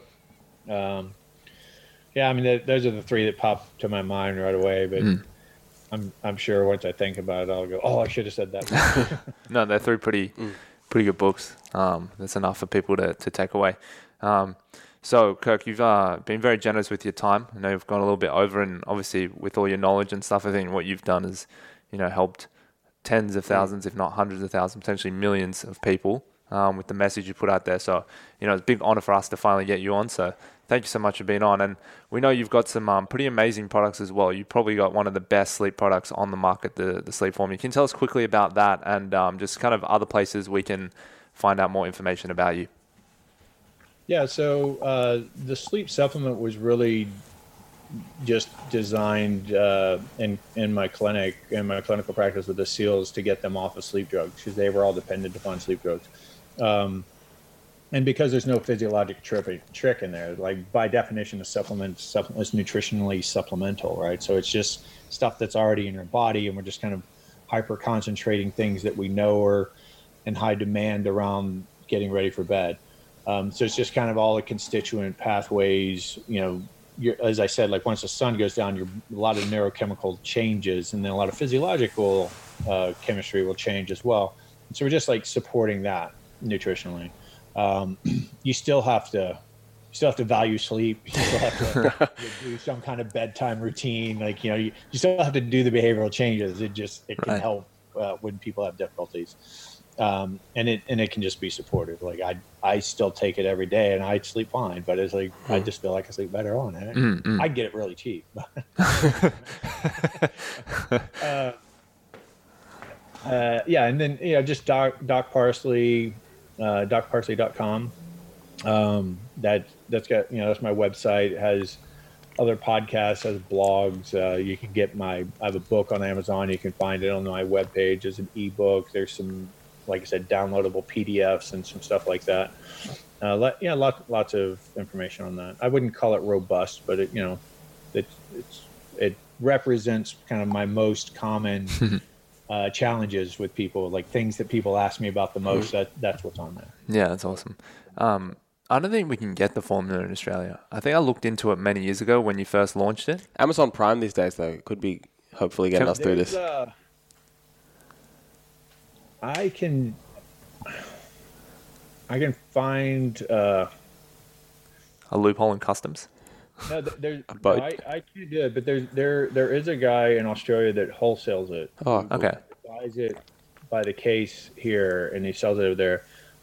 Those are the three that pop to my mind right away. But I'm sure once I think about it, I'll go, oh, I should have said that. No, they're three pretty good books. That's enough for people to take away. So, Kirk, you've been very generous with your time. I know you've gone a little bit over, and obviously with all your knowledge and stuff, I think what you've done is, helped tens of thousands, if not hundreds of thousands, potentially millions of people with the message you put out there. So, it's a big honor for us to finally get you on. So thank you so much for being on. And we know you've got some pretty amazing products as well. You've probably got one of the best sleep products on the market, the Sleep Formula. Can you tell us quickly about that and just kind of other places we can find out more information about you? Yeah, so the sleep supplement was really just designed in my clinic, in my clinical practice with the SEALs to get them off of sleep drugs because they were all dependent upon sleep drugs. And because there's no physiologic trick in there, like by definition, a supplement is nutritionally supplemental, right? So it's just stuff that's already in your body, and we're just kind of hyper concentrating things that we know are in high demand around getting ready for bed. So it's just kind of all the constituent pathways, as I said, like once the sun goes down, a lot of neurochemical changes, and then a lot of physiological chemistry will change as well. And so we're just like supporting that nutritionally. You still have to value sleep. You still have to do some kind of bedtime routine. You still have to do the behavioral changes. It can help when people have difficulties. And it can just be supportive. Like I still take it every day and I sleep fine, but it's like, I just feel like I sleep better on it. I get it really cheap. And then, just Doc Parsley, docparsley.com. That's got, that's my website. It has other podcasts, has blogs. You can get I have a book on Amazon. You can find it on my webpage as an ebook. There's some, like I said, downloadable PDFs and some stuff like that. Lots of information on that. I wouldn't call it robust, but it represents kind of my most common challenges with people, like things that people ask me about the most. That's what's on there. Yeah, that's awesome. I don't think we can get the formula in Australia. I think I looked into it many years ago when you first launched it. Amazon Prime these days, though, could be hopefully getting us through this. I can find a loophole in customs. No, I can't do it, but there is a guy in Australia that wholesales it. Oh, okay. He buys it by the case here, and he sells it over there.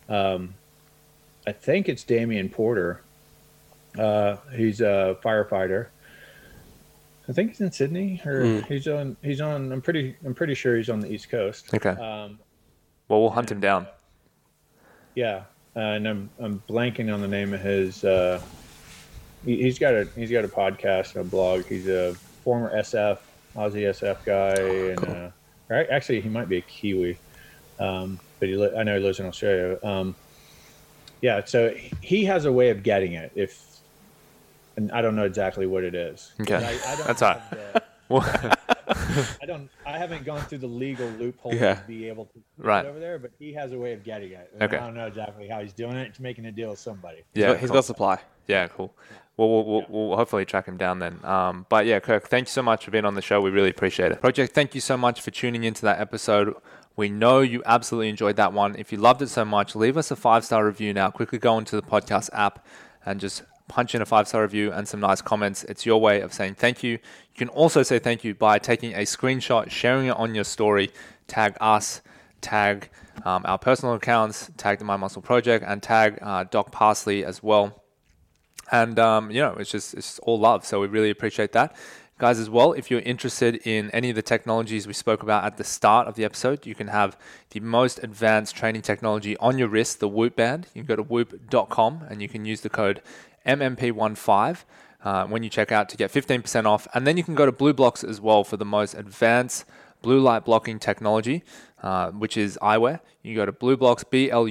I think it's Damian Porter. He's a firefighter. I think he's in Sydney, or he's on. I'm pretty sure he's on the East Coast. Okay. Well, we'll hunt him down. Yeah, and I'm blanking on the name of his. He's got a podcast and a blog. He's a former Aussie SF guy, cool. And actually he might be a Kiwi, but I know he lives in Australia. So he has a way of getting it. and I don't know exactly what it is. Okay, I don't that's all right. I haven't gone through the legal loophole Yeah. to be able to get Right. it over there, but he has a way of getting it. Okay. I don't know exactly how he's doing it. He's making a deal with somebody. Yeah, He's cool. got supply. Yeah, cool. Well, we'll hopefully track him down then. But yeah, Kirk, thank you so much for being on the show. We really appreciate it. Project, thank you so much for tuning into that episode. We know you absolutely enjoyed that one. If you loved it so much, leave us a 5-star review now. Quickly go into the podcast app and just punch in a 5-star review and some nice comments. It's your way of saying thank you. You can also say thank you by taking a screenshot, sharing it on your story, tag us, tag our personal accounts, tag the My Muscle Project, and tag Doc Parsley as well. And, it's just all love. So we really appreciate that. Guys, as well, if you're interested in any of the technologies we spoke about at the start of the episode, you can have the most advanced training technology on your wrist, the Whoop Band. You can go to whoop.com and you can use the code MMP15 when you check out to get 15% off. And then you can go to BlueBlox as well for the most advanced blue light blocking technology, which is eyewear. You go to BlueBlox,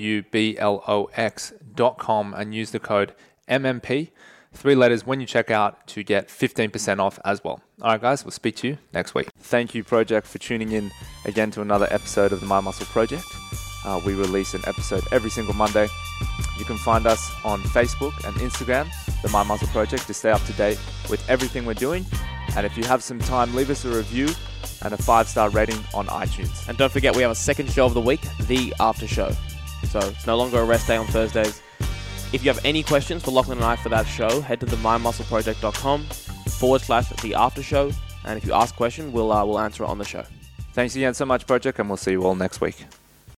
BLUBLOX.com and use the code MMP, 3 letters when you check out to get 15% off as well. All right, guys, we'll speak to you next week. Thank you, Project, for tuning in again to another episode of the My Muscle Project. We release an episode every single Monday. You can find us on Facebook and Instagram, the My Muscle Project, to stay up to date with everything we're doing. And if you have some time, leave us a review and a 5-star rating on iTunes. And don't forget, we have a second show of the week, The After Show. So it's no longer a rest day on Thursdays. If you have any questions for Lachlan and I for that show, head to the mymuscleproject.com/The After Show. And if you ask a question, we'll answer it on the show. Thanks again so much, Project, and we'll see you all next week.